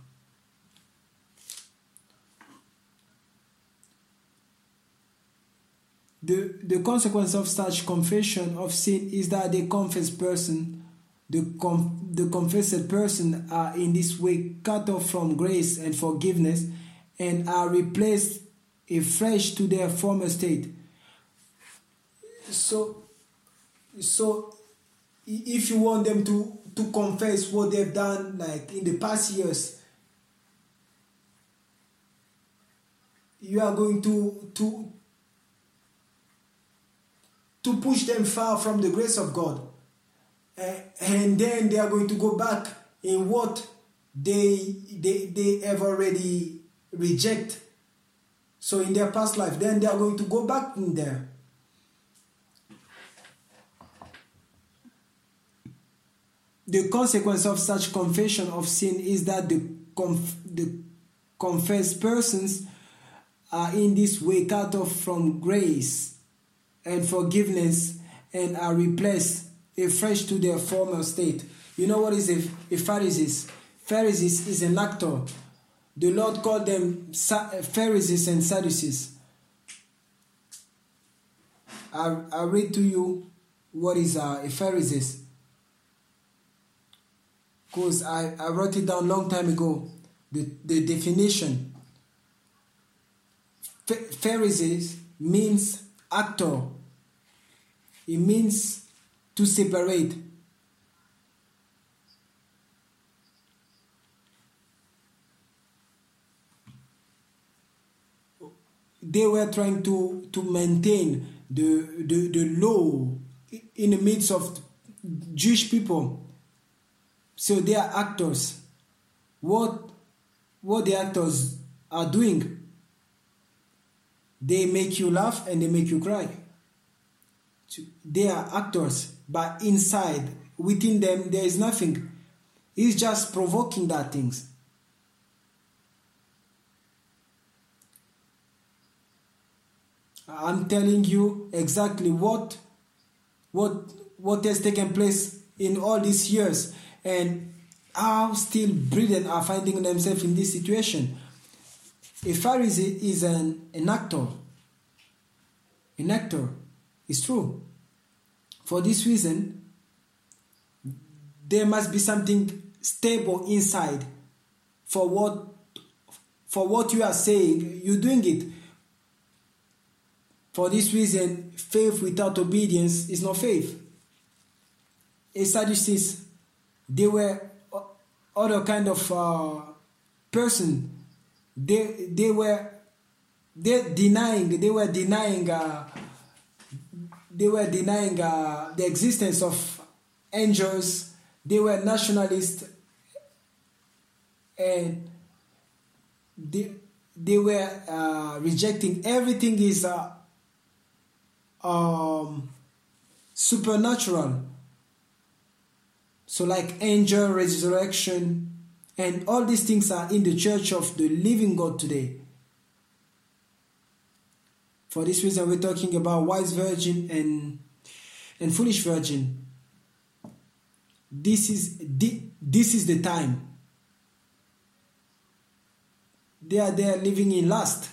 The, the consequence of such confession of sin is that the confessed person, the, com, the confessed person are in this way cut off from grace and forgiveness and are replaced afresh to their former state. So, so if you want them to, to confess what they've done like in the past years, you are going to, to, to push them far from the grace of God. Uh, and then they are going to go back in what they, they, they have already rejected. So in their past life, then they are going to go back in there. The consequence of such confession of sin is that the, conf- the confessed persons are in this way cut off from grace and forgiveness and are replaced afresh to their former state. You know what is a, a Pharisee? Pharisees is an actor. The Lord called them Pharisees and Sadducees. I, I read to you what is a, a Pharisee. Because I, I wrote it down a long time ago. The, the definition. Pharisees means actor. It means to separate. They were trying to, to maintain the, the, the law in the midst of Jewish people. So they are actors. What, what the actors are doing, they make you laugh and they make you cry. They are actors, but inside, within them, there is nothing. It's just provoking that things. I'm telling you exactly what, what, what has taken place in all these years, and how still brethren are finding themselves in this situation. A Pharisee is an, an actor. An actor. It's true. For this reason, there must be something stable inside for what, for what you are saying. You're doing it. For this reason, faith without obedience is not faith. A Sadducees, they were other kind of uh, person. They they were they denying. They were denying. Uh, they were denying uh, the existence of angels. They were nationalists, and they they were uh, rejecting everything is. Uh, Um, supernatural, so like angel resurrection, and all these things are in the church of the living God today. For this reason, we're talking about wise virgin and and foolish virgin. This is the, this is the time. They are there living in lust.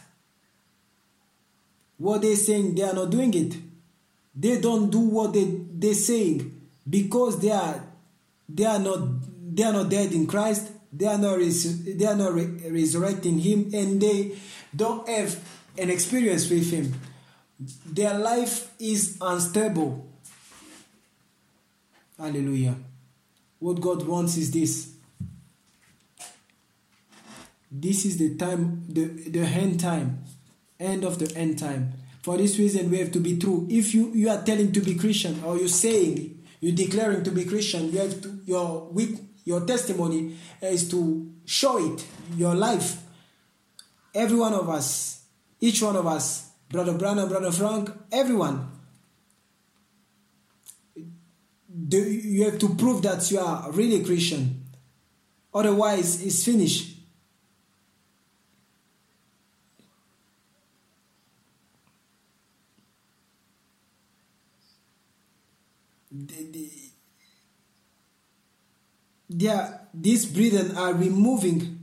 What they're saying, they are not doing it. They don't do what they, they're saying because they are they are not they are not dead in Christ. they are not res- they are not re- resurrecting him, and they don't have an experience with him. Their life is unstable. Hallelujah. What God wants is this. This is the time, the, the end time, end of the end time. For this reason, we have to be true. If you, you are telling to be Christian, or you're saying, you're declaring to be Christian, you have to, your, with, your testimony is to show it, your life. Every one of us, each one of us, Brother Branham, Brother Frank, everyone. Do, you have to prove that you are really Christian. Otherwise, it's finished. The, the, they are, these brethren are removing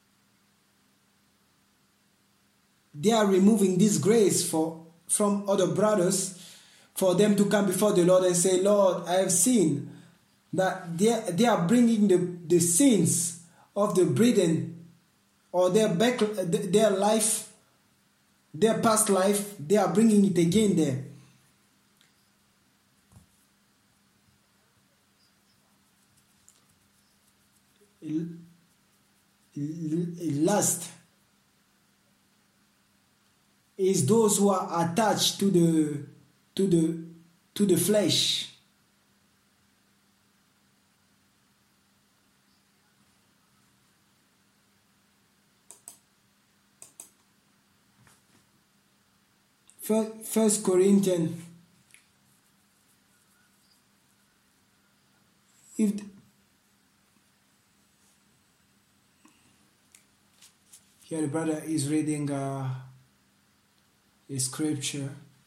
they are removing this grace for from other brothers, for them to come before the Lord and say, Lord, I have seen that they, they are bringing the, the sins of the brethren, or their back, their life, their past life, they are bringing it again there. Lust is those who are attached to the to the to the flesh. First Corinthians, if here the brother is reading uh, a scripture.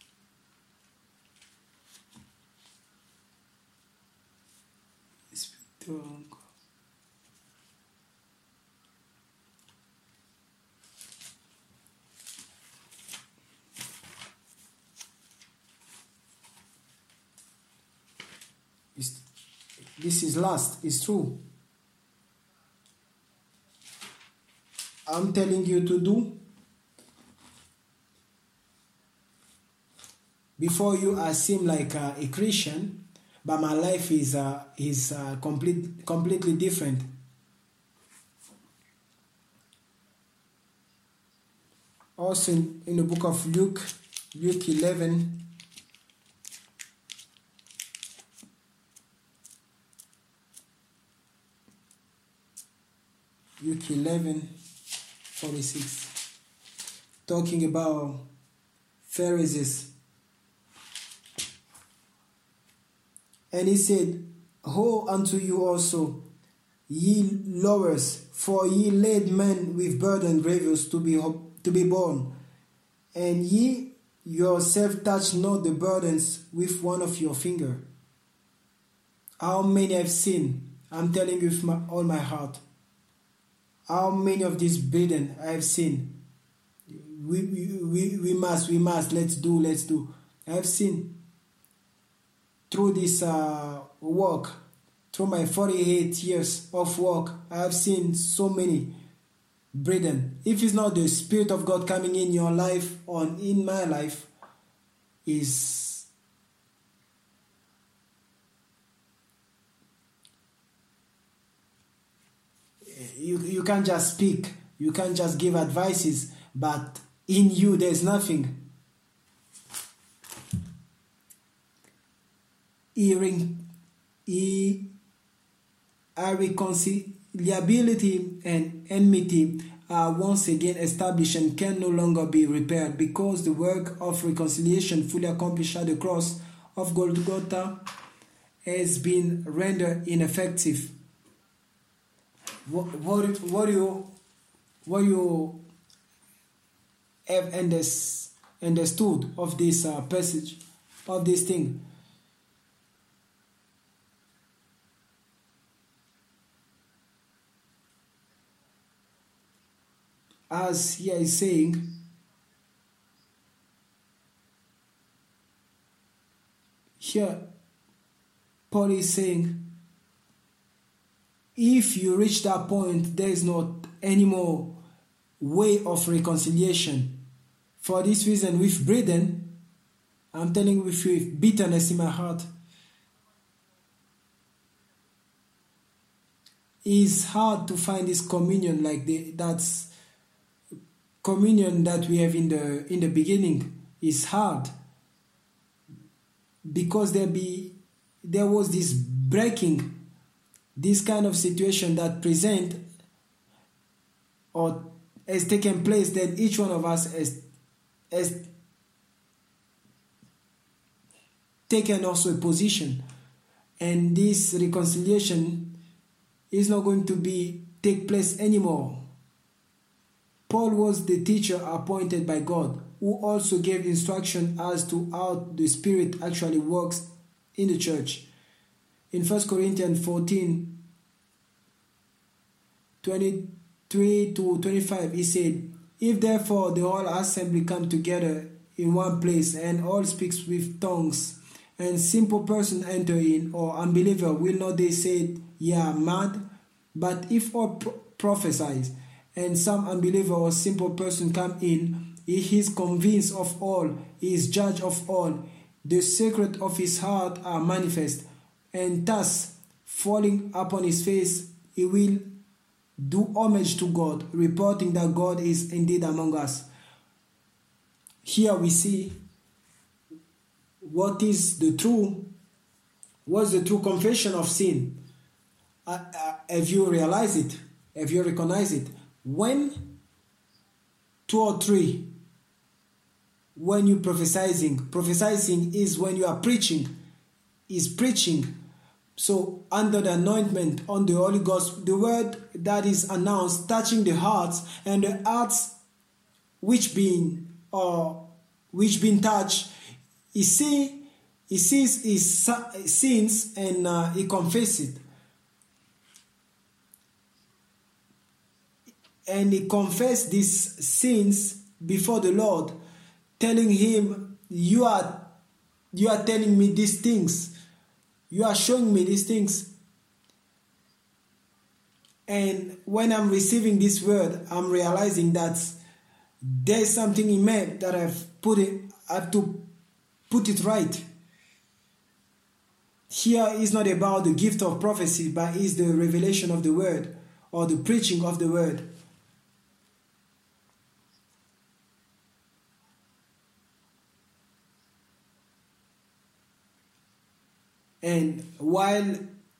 It's, this is lust, it's true. I'm telling you to do. Before you, I seem like uh, a Christian, but my life is uh, is uh, complete, completely different. Also in, in the book of Luke, Luke eleven, Luke eleven, forty-six, talking about Pharisees. And he said, Woe unto you also, ye lawyers, for ye laid men with burden grievous to be to be borne, and ye yourself touch not the burdens with one of your finger. How many I've seen, I'm telling you with my, all my heart, how many of these burden I have seen. We, we, we, we must, we must, let's do, let's do. I have seen through this uh, work, through my forty-eight years of work, I have seen so many brethren. If it's not the Spirit of God coming in your life or in my life, is you, you can't just speak, you can't just give advices, but in you there's nothing. Hearing, irreconcilability and enmity are once again established and can no longer be repaired, because the work of reconciliation fully accomplished at the cross of Golgotha has been rendered ineffective. What, what, what do you what you have understood of this uh, passage, of this thing? As here is saying, here Paul is saying, if you reach that point, there is not any more way of reconciliation. For this reason, with brethren, I'm telling you with, with bitterness in my heart, it's hard to find this communion like the, that's communion that we have in the in the beginning. Is hard because there be there was this breaking, this kind of situation that present or has taken place, that each one of us has has taken also a position, and this reconciliation is not going to be take place anymore. Paul was the teacher appointed by God, who also gave instruction as to how the Spirit actually works in the church. In First Corinthians fourteen, twenty-three to twenty-five, he said, "If therefore the whole assembly come together in one place, and all speaks with tongues, and simple person enter in, or unbeliever, will not they say, ye are mad? But if all pro- prophesies, and some unbeliever or simple person come in, he is convinced of all, he is judge of all. The secret of his heart are manifest, and thus, falling upon his face, he will do homage to God, reporting that God is indeed among us." Here we see what is the true, what's the true confession of sin. Uh, uh, have you realized it? Have you recognized it? When two or three, when you prophesizing, prophesizing is when you are preaching, is preaching. So under the anointment on the Holy Ghost, the word that is announced touching the hearts, and the hearts which being or which being touched, he see he sees his sins and uh, he confesses it. And he confessed these sins before the Lord, telling him, you are you are telling me these things. You are showing me these things. And when I'm receiving this word, I'm realizing that there's something in me that I've put it, I have to put it right. Here is not about the gift of prophecy, but is the revelation of the word or the preaching of the word. And while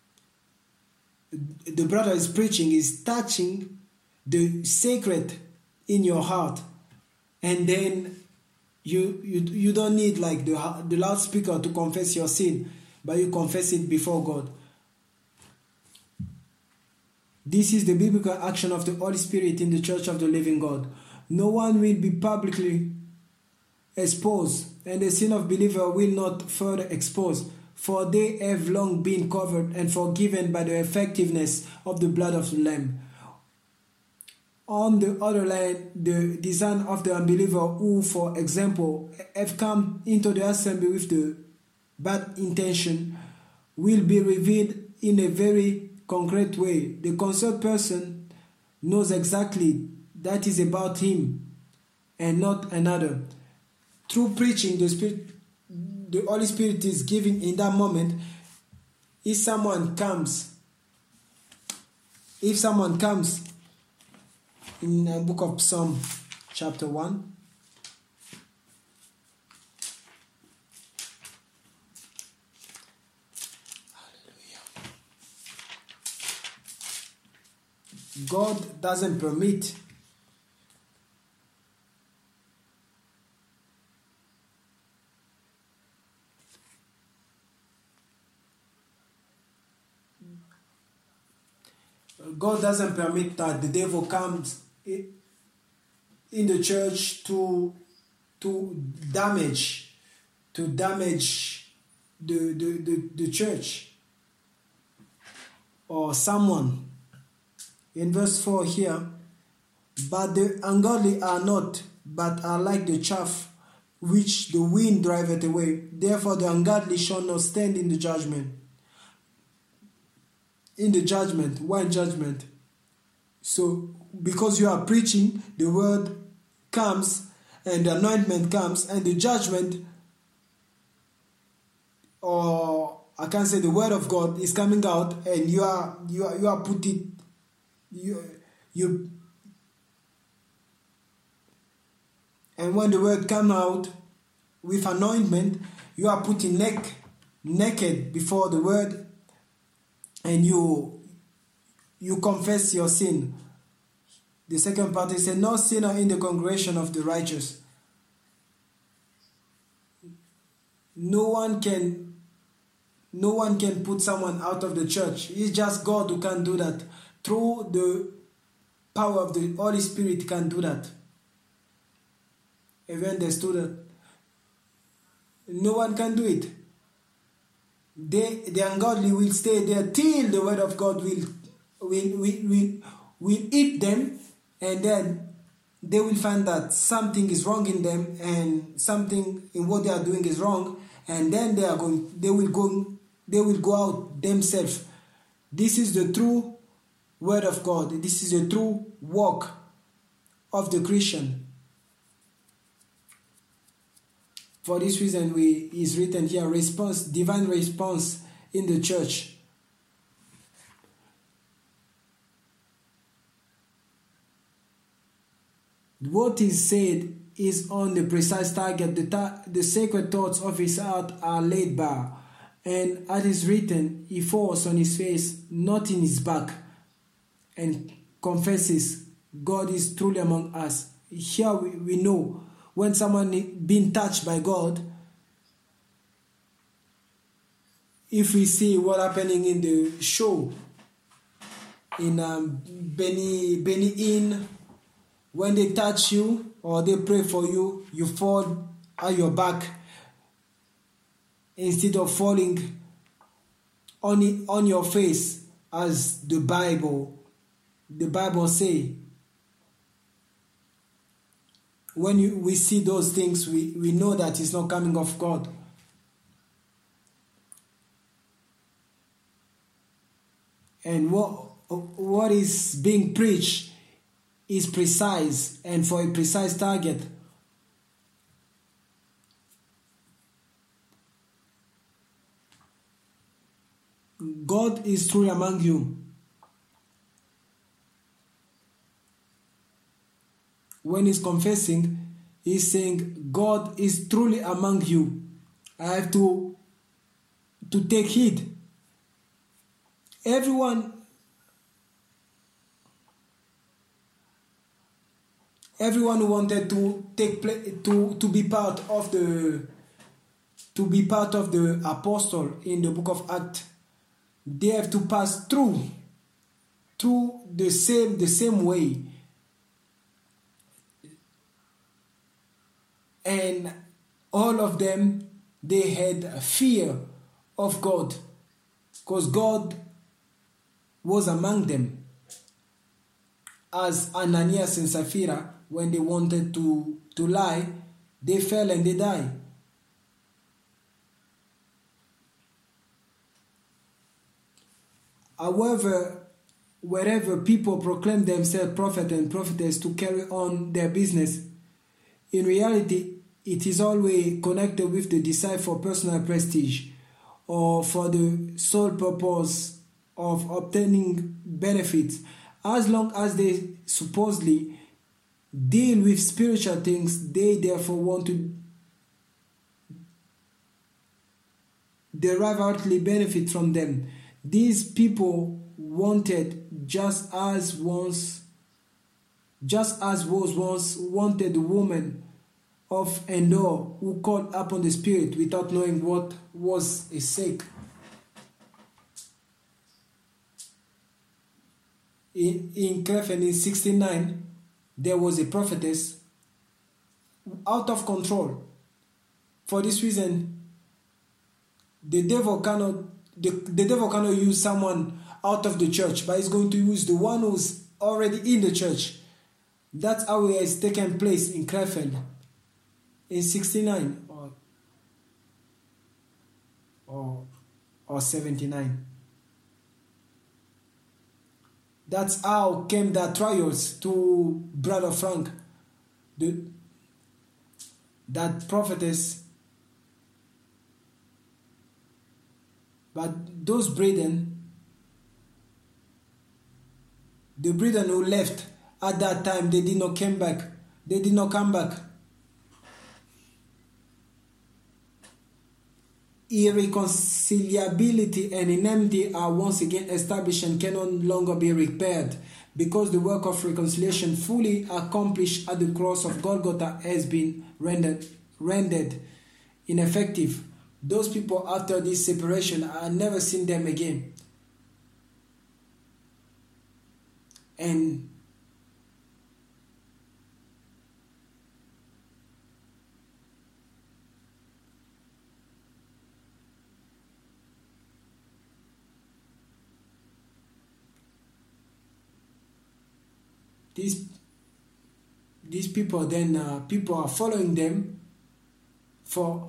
the brother is preaching, is touching the sacred in your heart, and then you you you don't need like the the loudspeaker to confess your sin, but you confess it before God. This is the biblical action of the Holy Spirit in the Church of the Living God. No one will be publicly exposed, and the sin of believer will not further expose, for they have long been covered and forgiven by the effectiveness of the blood of the Lamb. On the other hand, the design of the unbeliever who, for example, have come into the assembly with the bad intention will be revealed in a very concrete way. The concerned person knows exactly that is about him and not another. Through preaching, the Spirit the Holy Spirit is giving in that moment. If someone comes, if someone comes in the book of Psalm chapter one, hallelujah, God doesn't permit God doesn't permit that the devil comes in the church to to damage to damage the, the, the, the church or someone. In verse four here, but the ungodly are not, but are like the chaff which the wind driveth away. Therefore the ungodly shall not stand in the judgment, in the judgment. Why judgment? So because you are preaching, the word comes and the anointment comes and the judgment, or I can say the word of God is coming out, and you are you are you are put it you you and when the word come out with anointment, you are put in neck naked before the word, and you you confess your sin. The second part is said, no sinner in the congregation of the righteous. No one can no one can put someone out of the church. It's just God who can do that. Through the power of the Holy Spirit can do that. Have you understood that? No one can do it. They, the ungodly will stay there till the word of God will will, will, will, will eat them, and then they will find that something is wrong in them and something in what they are doing is wrong, and then they are going they will go they will go out themselves. This is the true word of God. This is the true walk of the Christian. For this reason, we is written here, response, divine response in the church. What is said is on the precise target. The, ta- the sacred thoughts of his heart are laid bare, and as is written, he falls on his face, not in his back, and confesses, God is truly among us. Here we, we know when someone been touched by God. If we see what happening in the show, in um, Benny Benny Inn, when they touch you or they pray for you, you fall on your back instead of falling on it, on your face, as the Bible the Bible say. When you, we see those things, we, we know that it's not coming of God. And what what is being preached is precise and for a precise target. God is truly among you. When he's confessing, he's saying, God is truly among you. I have to, to take heed. Everyone, everyone who wanted to take place, to, to be part of the to be part of the apostle in the book of Acts, they have to pass through through the same the same way. And all of them, they had a fear of God, because God was among them. As Ananias and Sapphira, when they wanted to, to lie, they fell and they died. However, wherever people proclaim themselves prophet and prophetess to carry on their business, in reality, it is always connected with the desire for personal prestige or for the sole purpose of obtaining benefits. As long as they supposedly deal with spiritual things, they therefore want to derive earthly benefit from them. These people wanted, just as once, just as was once wanted the woman of Endor who called upon the Spirit without knowing what was his sake. In, in Krefeld in sixty-nine, there was a prophetess out of control. For this reason, the devil cannot the, the devil cannot use someone out of the church, but he's going to use the one who's already in the church. That's how it has taken place in Krefeld in sixty-nine or or or seventy-nine. That's how came the trials to Brother Frank. The, that prophetess. But those brethren, the brethren who left at that time, they did not come back. They did not come back. Irreconcilability and enmity are once again established and can no longer be repaired, because the work of reconciliation fully accomplished at the cross of Golgotha has been rendered, rendered ineffective. Those people after this separation, I never seen them again. And these these people then uh, people are following them for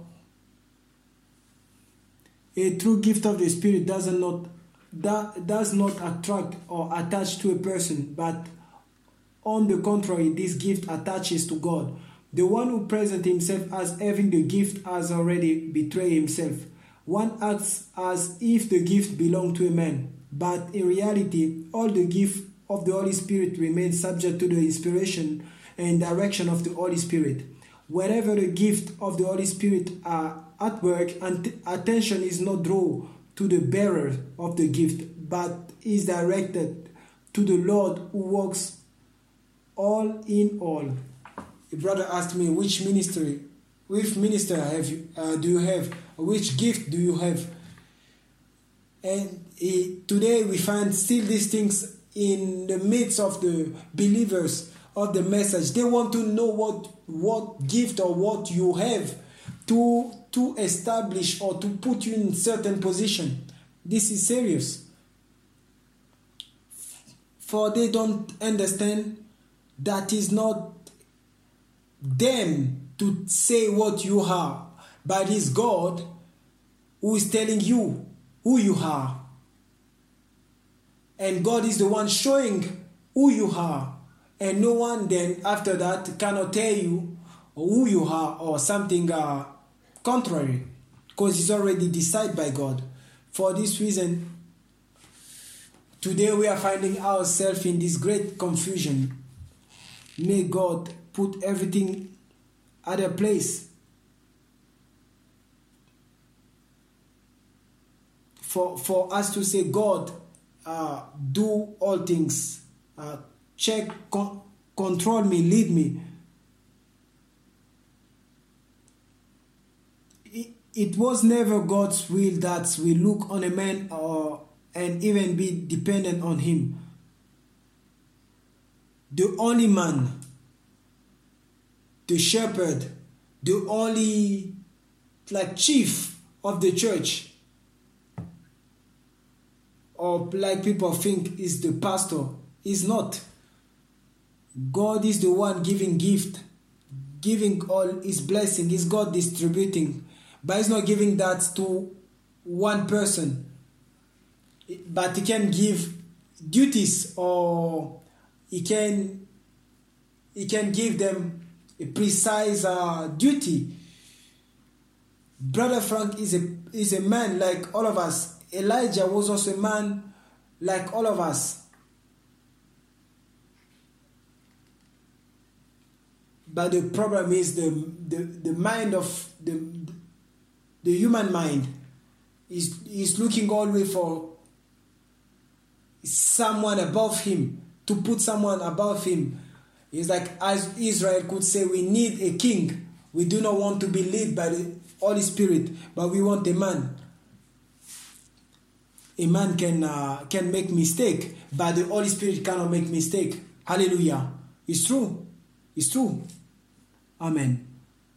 a true gift of the Spirit does not that does not attract or attach to a person, but on the contrary, this gift attaches to God. The one who presents himself as having the gift has already betrayed himself. One acts as if the gift belonged to a man, but in reality, all the gift of the Holy Spirit remains subject to the inspiration and direction of the Holy Spirit. Wherever the gift of the Holy Spirit are at work, and attention is not drawn to the bearer of the gift, but is directed to the Lord who works all in all. A brother asked me, which ministry, which minister have you, uh, do you have, which gift do you have? And he, today we find still these things in the midst of the believers of the message. They want to know what what gift or what you have to to establish or to put you in certain position. This is serious. For they don't understand that is not them to say what you are, but it's God who is telling you who you are. And God is the one showing who you are. And no one then after that cannot tell you who you are or something uh, contrary, because it's already decided by God. For this reason, today we are finding ourselves in this great confusion. May God put everything at a place. For, for us to say, God, uh, do all things, uh, check, con- control me, lead me. It, it was never God's will that we look on a man or and even be dependent on him. The only man, the shepherd, the only like chief of the church, or like people think is the pastor, is not. God is the one giving gift, giving all his blessing. Is God distributing, but he's not giving that to one person. But he can give duties, or he can he can give them a precise uh, duty. Brother Frank is a is a man like all of us. Elijah was also a man like all of us. But the problem is the the, the mind of the the human mind is is looking always for someone above him, to put someone above him. It's like as Israel could say, we need a king. We do not want to be led by the Holy Spirit, but we want a man. A man can uh, can make mistake, but the Holy Spirit cannot make mistake. Hallelujah. It's true. It's true. Amen.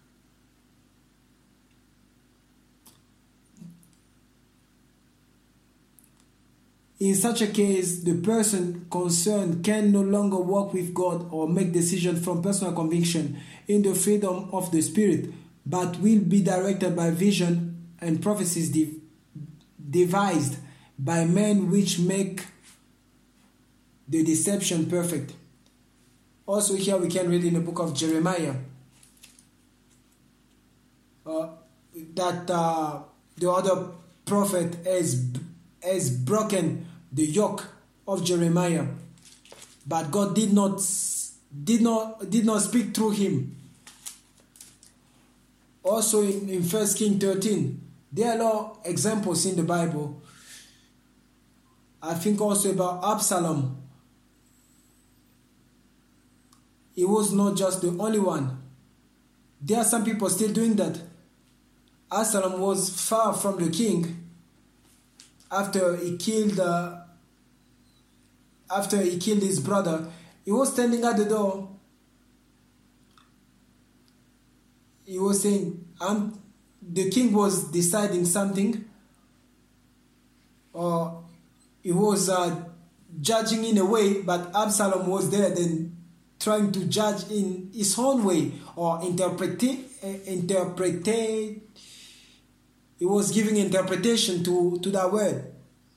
In such a case, the person concerned can no longer walk with God or make decisions from personal conviction in the freedom of the Spirit, but will be directed by vision and prophecies de- devised by men which make the deception perfect. Also here we can read in the book of Jeremiah uh, that uh, the other prophet has, has broken the yoke of Jeremiah, but God did not did not did not speak through him. Also in, in First Kings thirteen, there are a lot of examples in the Bible. I think also about Absalom. He was not just the only one. There are some people still doing that. Absalom was far from the king after he killed uh, after he killed his brother. He was standing at the door. He was saying, I'm, the king was deciding something, or he was uh, judging in a way, but Absalom was there then trying to judge in his own way, or interpret, uh, interpret. He was giving interpretation to, to that word.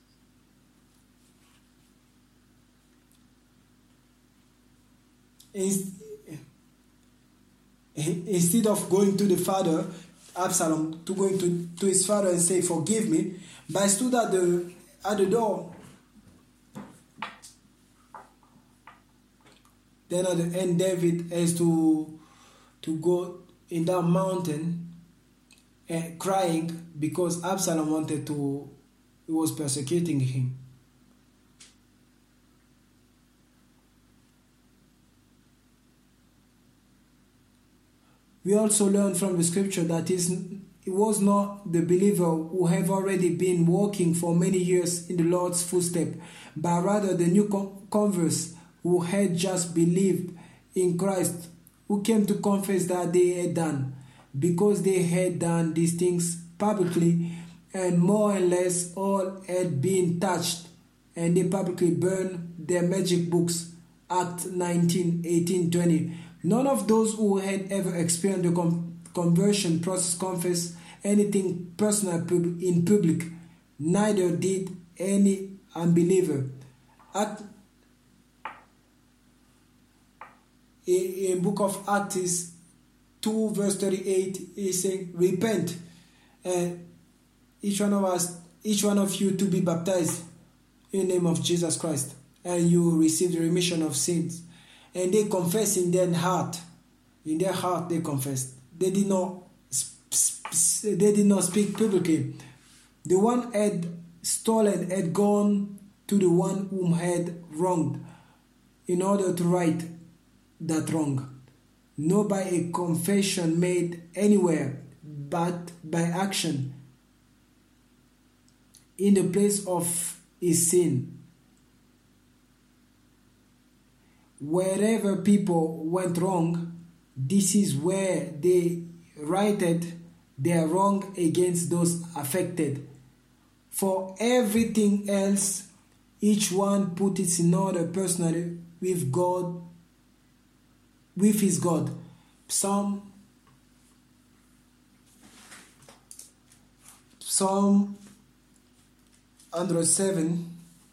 Instead of going to the father, Absalom, to going to, to his father and say, forgive me, but I stood at the, at the door. Then at the end, David has to, to go in that mountain uh, crying because Absalom wanted to, he was persecuting him. We also learn from the scripture that it was not the believer who have already been walking for many years in the Lord's footsteps, but rather the new converts who had just believed in Christ, who came to confess that they had done, because they had done these things publicly, and more or less all had been touched, and they publicly burned their magic books. Acts nineteen, eighteen, twenty. None of those who had ever experienced the com- conversion process confess anything personal pub- in public. Neither did any unbeliever. Act, in, in book of Acts two verse thirty-eight is saying, repent, and each one of us, each one of you to be baptized in the name of Jesus Christ, and you receive the remission of sins. And they confess in their heart. In their heart they confessed. They did not they did not speak publicly. The one had stolen had gone to the one whom had wronged in order to right that wrong. Not by a confession made anywhere, but by action in the place of his sin. Wherever people went wrong, this is where they righted their wrong against those affected. For everything else, each one put it in order personally with God, with his God. Psalm, Psalm one hundred seven.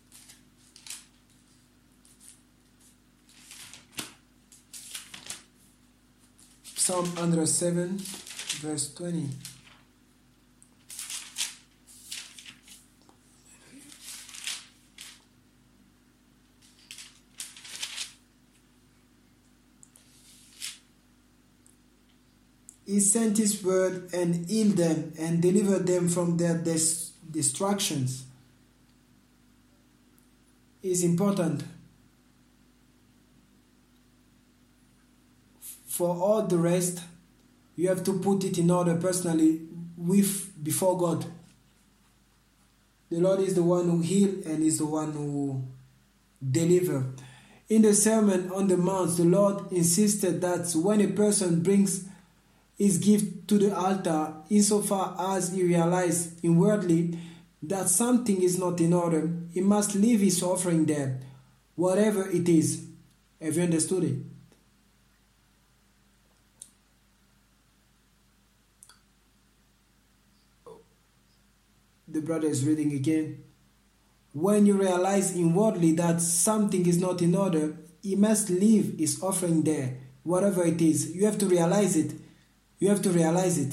Psalm one hundred seven, verse twenty. He sent his word and healed them and delivered them from their des- destructions. It's important. For all the rest, you have to put it in order personally with before God. The Lord is the one who heals and is the one who delivers. In the Sermon on the Mount, the Lord insisted that when a person brings his gift to the altar, insofar as he realizes inwardly that something is not in order, he must leave his offering there, whatever it is. Have you understood it? The brother is reading again. when you realize inwardly that something is not in order, he must leave his offering there, whatever it is. You have to realize it. You have to realize it.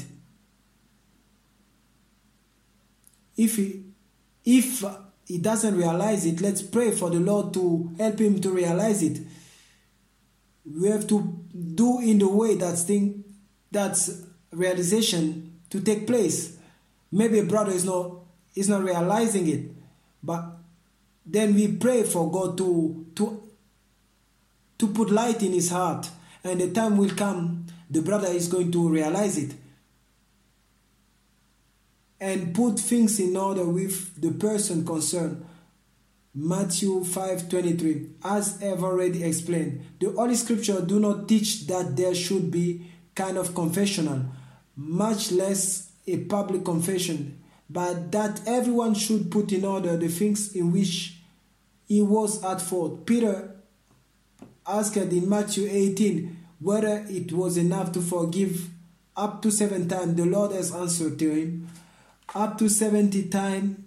If he, if he doesn't realize it, let's pray for the Lord to help him to realize it. We have to do in the way that's thing, that's realization to take place. Maybe a brother is not is not realizing it, but then we pray for God to to to put light in his heart, and the time will come, the brother is going to realize it and put things in order with the person concerned. Matthew five twenty-three. As I've already explained, the Holy Scripture do not teach that there should be kind of confessional, much less a public confession, but that everyone should put in order the things in which he was at fault. Peter asked in Matthew eighteen whether it was enough to forgive up to seven times. The Lord has answered to him, up to seventy times,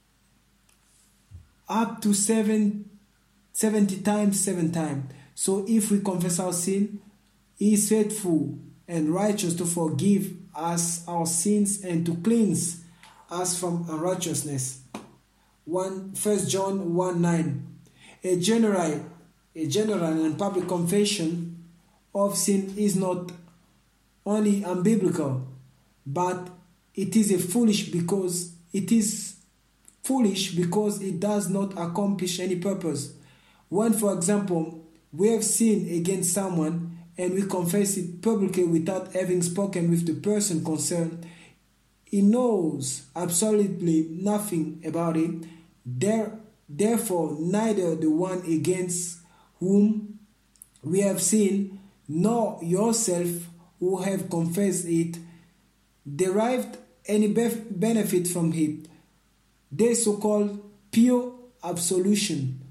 up to seven, seventy times, seven times. So if we confess our sin, he is faithful and righteous to forgive us our sins and to cleanse us from unrighteousness. First John one nine. A general, a general and public confession of sin is not only unbiblical, but it is a foolish because it is foolish because it does not accomplish any purpose. When, for example, we have sinned against someone and we confess it publicly without having spoken with the person concerned, he knows absolutely nothing about it. There, therefore, neither the one against whom we have sinned, nor yourself who have confessed it, derived any benefit from it. They so-called pure absolution.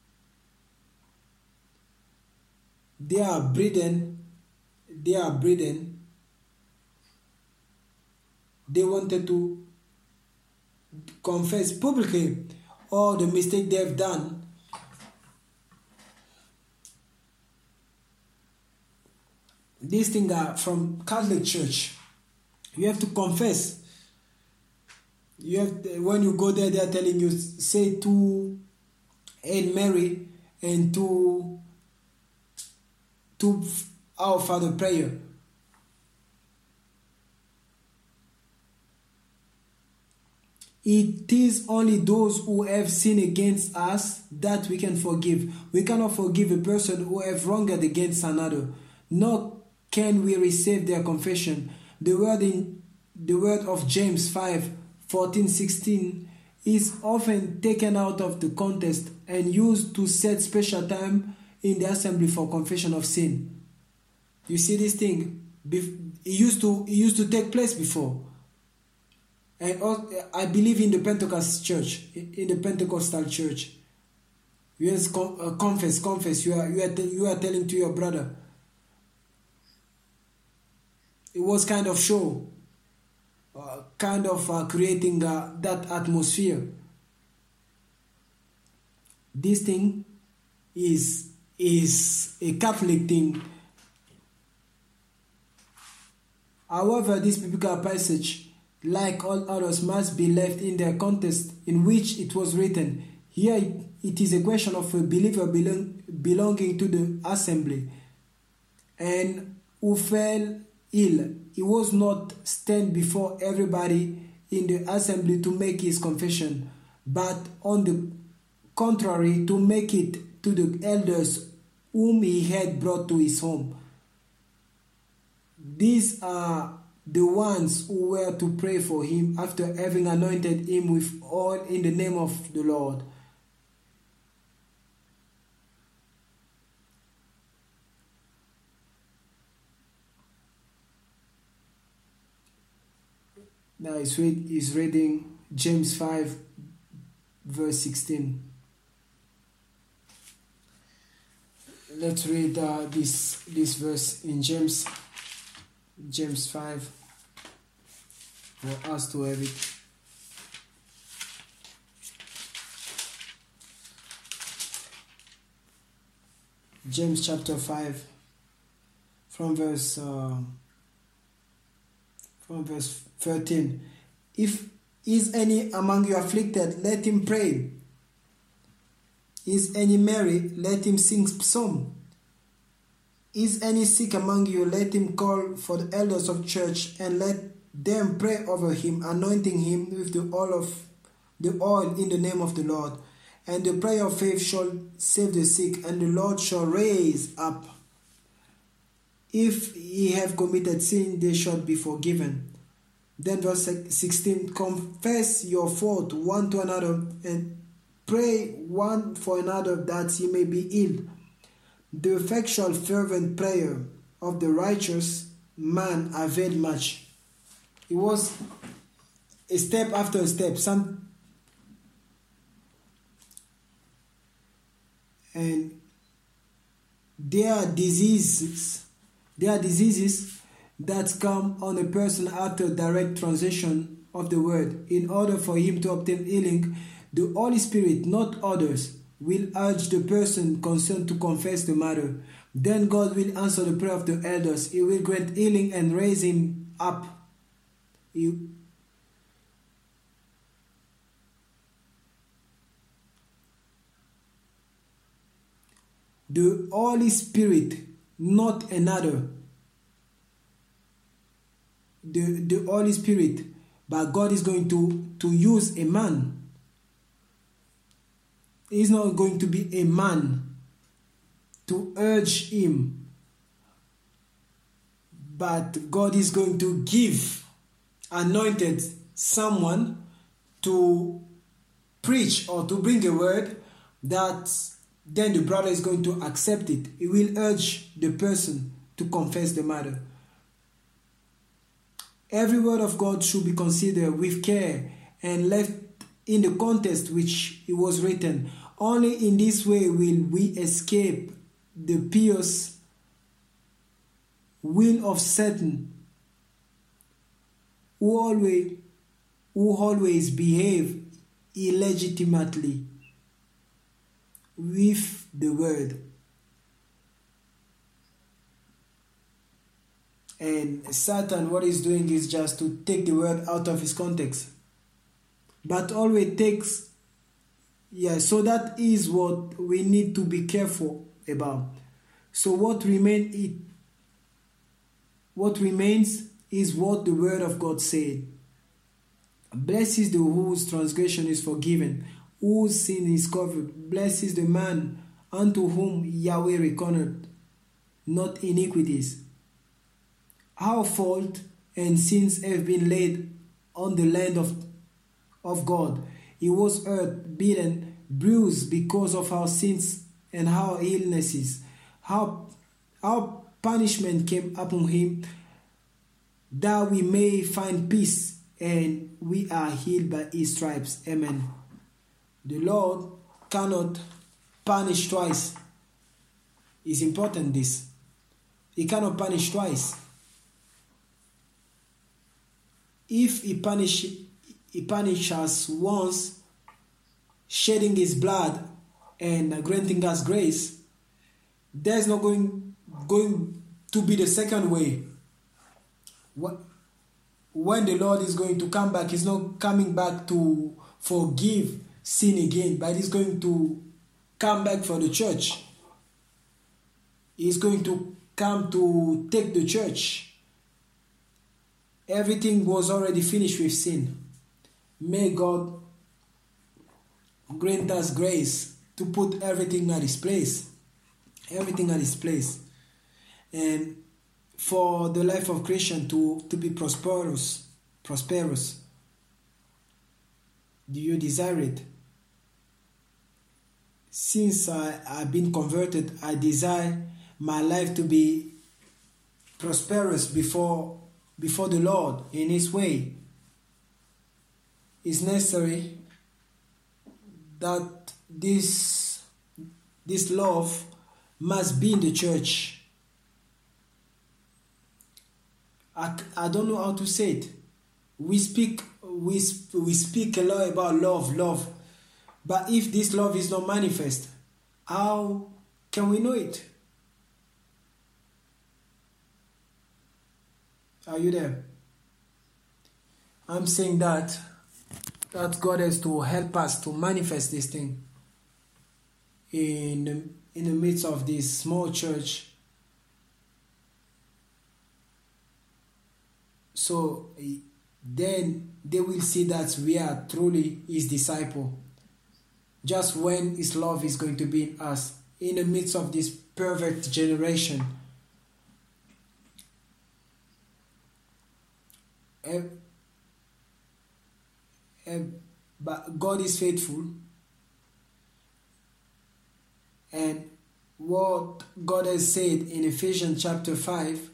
They are breathing. They are breathing. They wanted to confess publicly all the mistake they have done. These things are from Catholic Church. You have to confess. You have to, when you go there, they are telling you, say to Hail Mary and to to Our Father prayer. It is only those who have sinned against us that we can forgive. We cannot forgive a person who have wronged against another. Nor can we receive their confession. The word in the word of James five fourteen sixteen is often taken out of the context and used to set special time in the assembly for confession of sin. You see this thing? It used to it used to take place before. And I believe in the Pentecost church, in the Pentecostal church. Yes, confess, confess. You are you are you are telling to your brother. It was kind of show, uh, kind of uh, creating uh, that atmosphere. This thing is is a Catholic thing. However, this biblical passage, like all others, must be left in their context in which it was written. Here it is a question of a believer belong, belonging to the assembly and who fell ill. He was not stand before everybody in the assembly to make his confession, but on the contrary to make it to the elders whom he had brought to his home. These are the ones who were to pray for him after having anointed him with oil in the name of the Lord. Now he's, read, he's reading James five verse sixteen. Let's read uh, this, this verse in James James five for us to have it. James chapter five, from verse uh, from verse thirteen. If is any among you afflicted, let him pray. Is any merry, let him sing psalm. Is any sick among you, let him call for the elders of church, and let them pray over him, anointing him with the oil of the oil in the name of the Lord. And the prayer of faith shall save the sick, and the Lord shall raise up. If ye have committed sin, they shall be forgiven. Then verse sixteen, confess your fault one to another, and pray one for another that ye may be healed. The effectual fervent prayer of the righteous man availed much. It was a step after a step. Some and there are diseases, there are diseases that come on a person after direct translation of the word. In order for him to obtain healing, the Holy Spirit, not others, will urge the person concerned to confess the matter. Then God will answer the prayer of the elders. He will grant healing and raise him up. He, the Holy Spirit, not another. The, the Holy Spirit, but God is going to, to use a man. He's not going to be a man to urge him, but God is going to give anointed someone to preach or to bring a word that then the brother is going to accept it. He will urge the person to confess the matter. Every word of God should be considered with care and left in the context which it was written. Only in this way will we escape the pious will of Satan, who always, who always behave illegitimately with the word. And Satan, what he's doing is just to take the word out of his context. But always takes, yeah, so that is what we need to be careful about. So what remain it what remains is what the word of God said. Blessed is the whose transgression is forgiven, whose sin is covered. Blessed is the man unto whom Yahweh reckoned not iniquities. Our fault and sins have been laid on the land of, of God. He was hurt, beaten, bruised because of our sins and our illnesses. Our, our punishment came upon him that we may find peace, and we are healed by his stripes. Amen. The Lord cannot punish twice. It's important this. He cannot punish twice. If he punish, he punish us once, shedding his blood and granting us grace, there's not going, going to be the second way. When the Lord is going to come back, he's not coming back to forgive sin again, but he's going to come back for the church. He's going to come to take the church. Everything was already finished with sin. May God grant us grace to put everything at its place. Everything at its place. And for the life of Christian to, to be prosperous. Prosperous. Do you desire it? Since I, I've been converted, I desire my life to be prosperous before before the Lord in his way. It's necessary that this, this love must be in the church. I, I don't know how to say it. We speak, we, we speak a lot about love, love. But if this love is not manifest, how can we know it? Are you there? I'm saying that that God has to help us to manifest this thing in in the midst of this small church. So then they will see that we are truly His disciple. Just when His love is going to be in us, in the midst of this perfect generation. And, and, but God is faithful. And what God has said in Ephesians chapter five,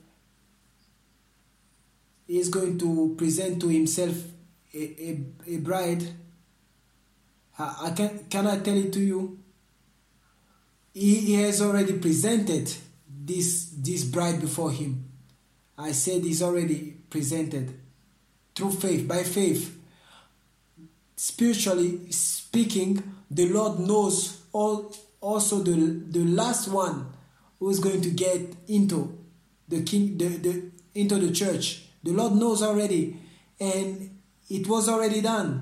He is going to present to Himself a, a, a bride. I, I can, can I tell it to you? He, he has already presented this, this bride before Him. I said He's already presented through faith, by faith. Spiritually speaking, the Lord knows all, also the, the last one who is going to get into the king, the, the into the church. The Lord knows already, and it was already done.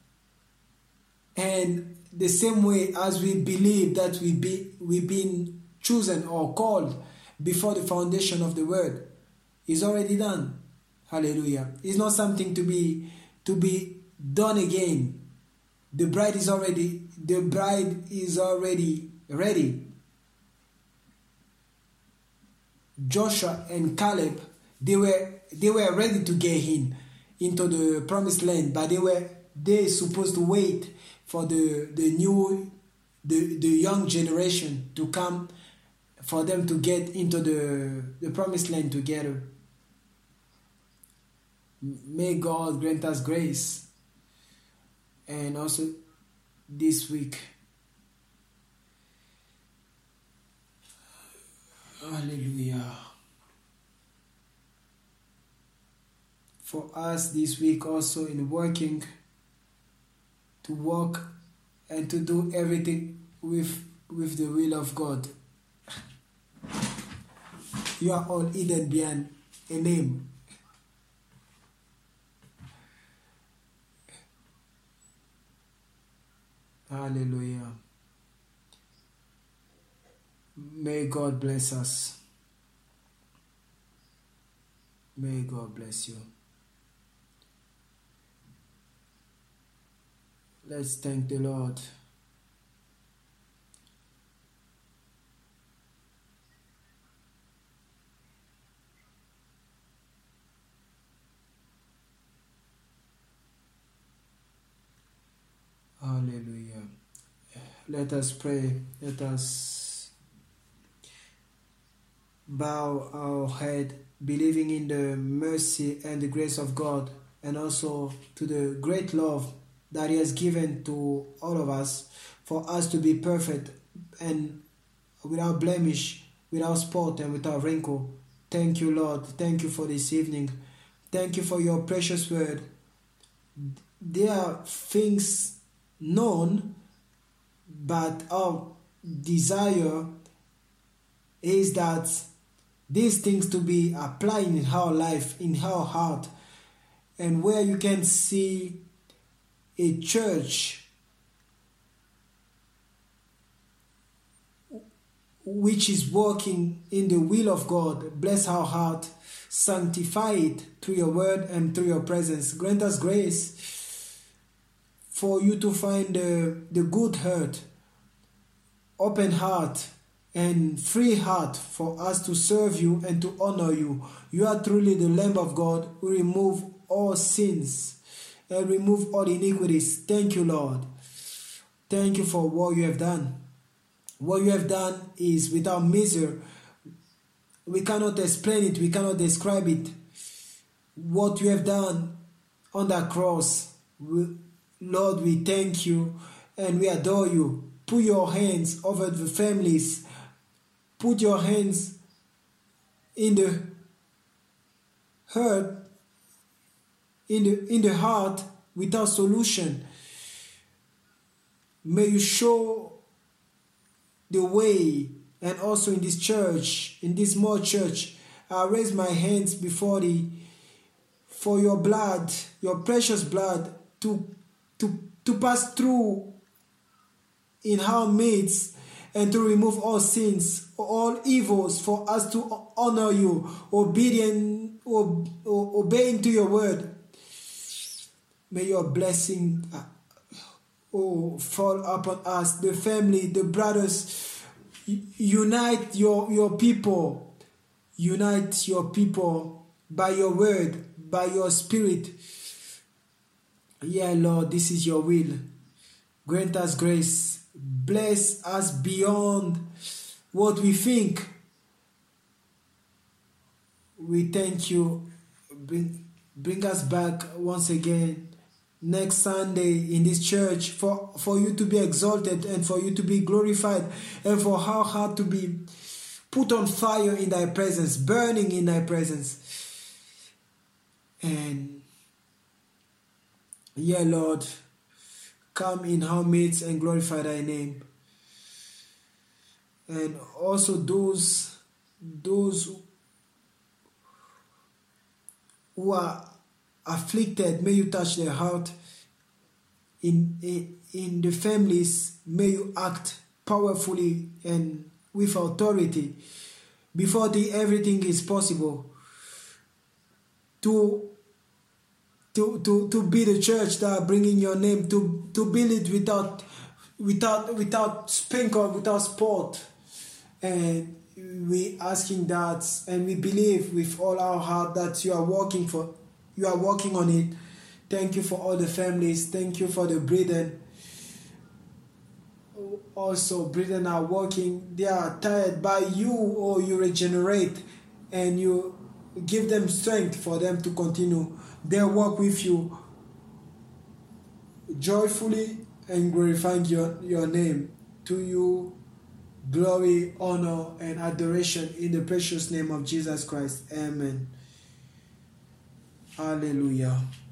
And the same way as we believe that we be we've been chosen or called before the foundation of the world, is already done. Hallelujah! It's not something to be to be done again. The bride is already the bride is already ready. Joshua and Caleb, they were they were ready to get in into the promised land, but they were they supposed to wait for the the new the the young generation to come, for them to get into the the promised land together. May God grant us grace. And also this week, hallelujah, for us this week also in working, to walk and to do everything with with the will of God. You are all hidden behind a name. Hallelujah. May God bless us. May God bless you. Let's thank the Lord. Hallelujah. Let us pray. Let us bow our head, believing in the mercy and the grace of God, and also to the great love that He has given to all of us, for us to be perfect and without blemish, without spot, and without wrinkle. Thank you, Lord. Thank you for this evening. Thank you for your precious word. There are things known, but our desire is that these things to be applied in our life, in our heart, and where you can see a church which is working in the will of God. Bless our heart, sanctify it through your word and through your presence. Grant us grace for you to find the, the good heart, open heart, and free heart for us to serve you and to honor you. You are truly the Lamb of God who remove all sins and remove all iniquities. Thank you, Lord. Thank you for what you have done. What you have done is without measure. We cannot explain it. We cannot describe it. What you have done on that cross, we, Lord, we thank you and we adore you. Put your hands over the families. Put your hands in the hurt, in the, in the heart without solution. May you show the way, and also in this church, in this small church, I raise my hands before thee for your blood, your precious blood, to, to, to pass through in our midst and to remove all sins, all evils, for us to honor you, obedient, ob, obeying to your word. May your blessing uh, oh, fall upon us, the family, the brothers. Unite your, your people. Unite your people by your word, by your spirit. Yeah, Lord, this is your will. Grant us grace. Bless us beyond what we think. We thank you. Bring, bring us back once again next Sunday in this church for, for you to be exalted and for you to be glorified and for our heart to be put on fire in thy presence, burning in thy presence. And yeah, Lord, come in our midst and glorify thy name. And also those, those who are afflicted, may you touch their heart. In, in, in the families, may you act powerfully and with authority. Before the everything is possible. To To, to, to be the church that are bringing your name, to, to build it without without without sprinkle, without sport. And we asking that, and we believe with all our heart that you are working for you are working on it. Thank you for all the families. Thank you for the brethren. Also, brethren are working. They are tired by you, or you regenerate and you give them strength for them to continue their work with you joyfully and glorifying your, your name. To you, glory, honor, and adoration in the precious name of Jesus Christ. Amen. Hallelujah.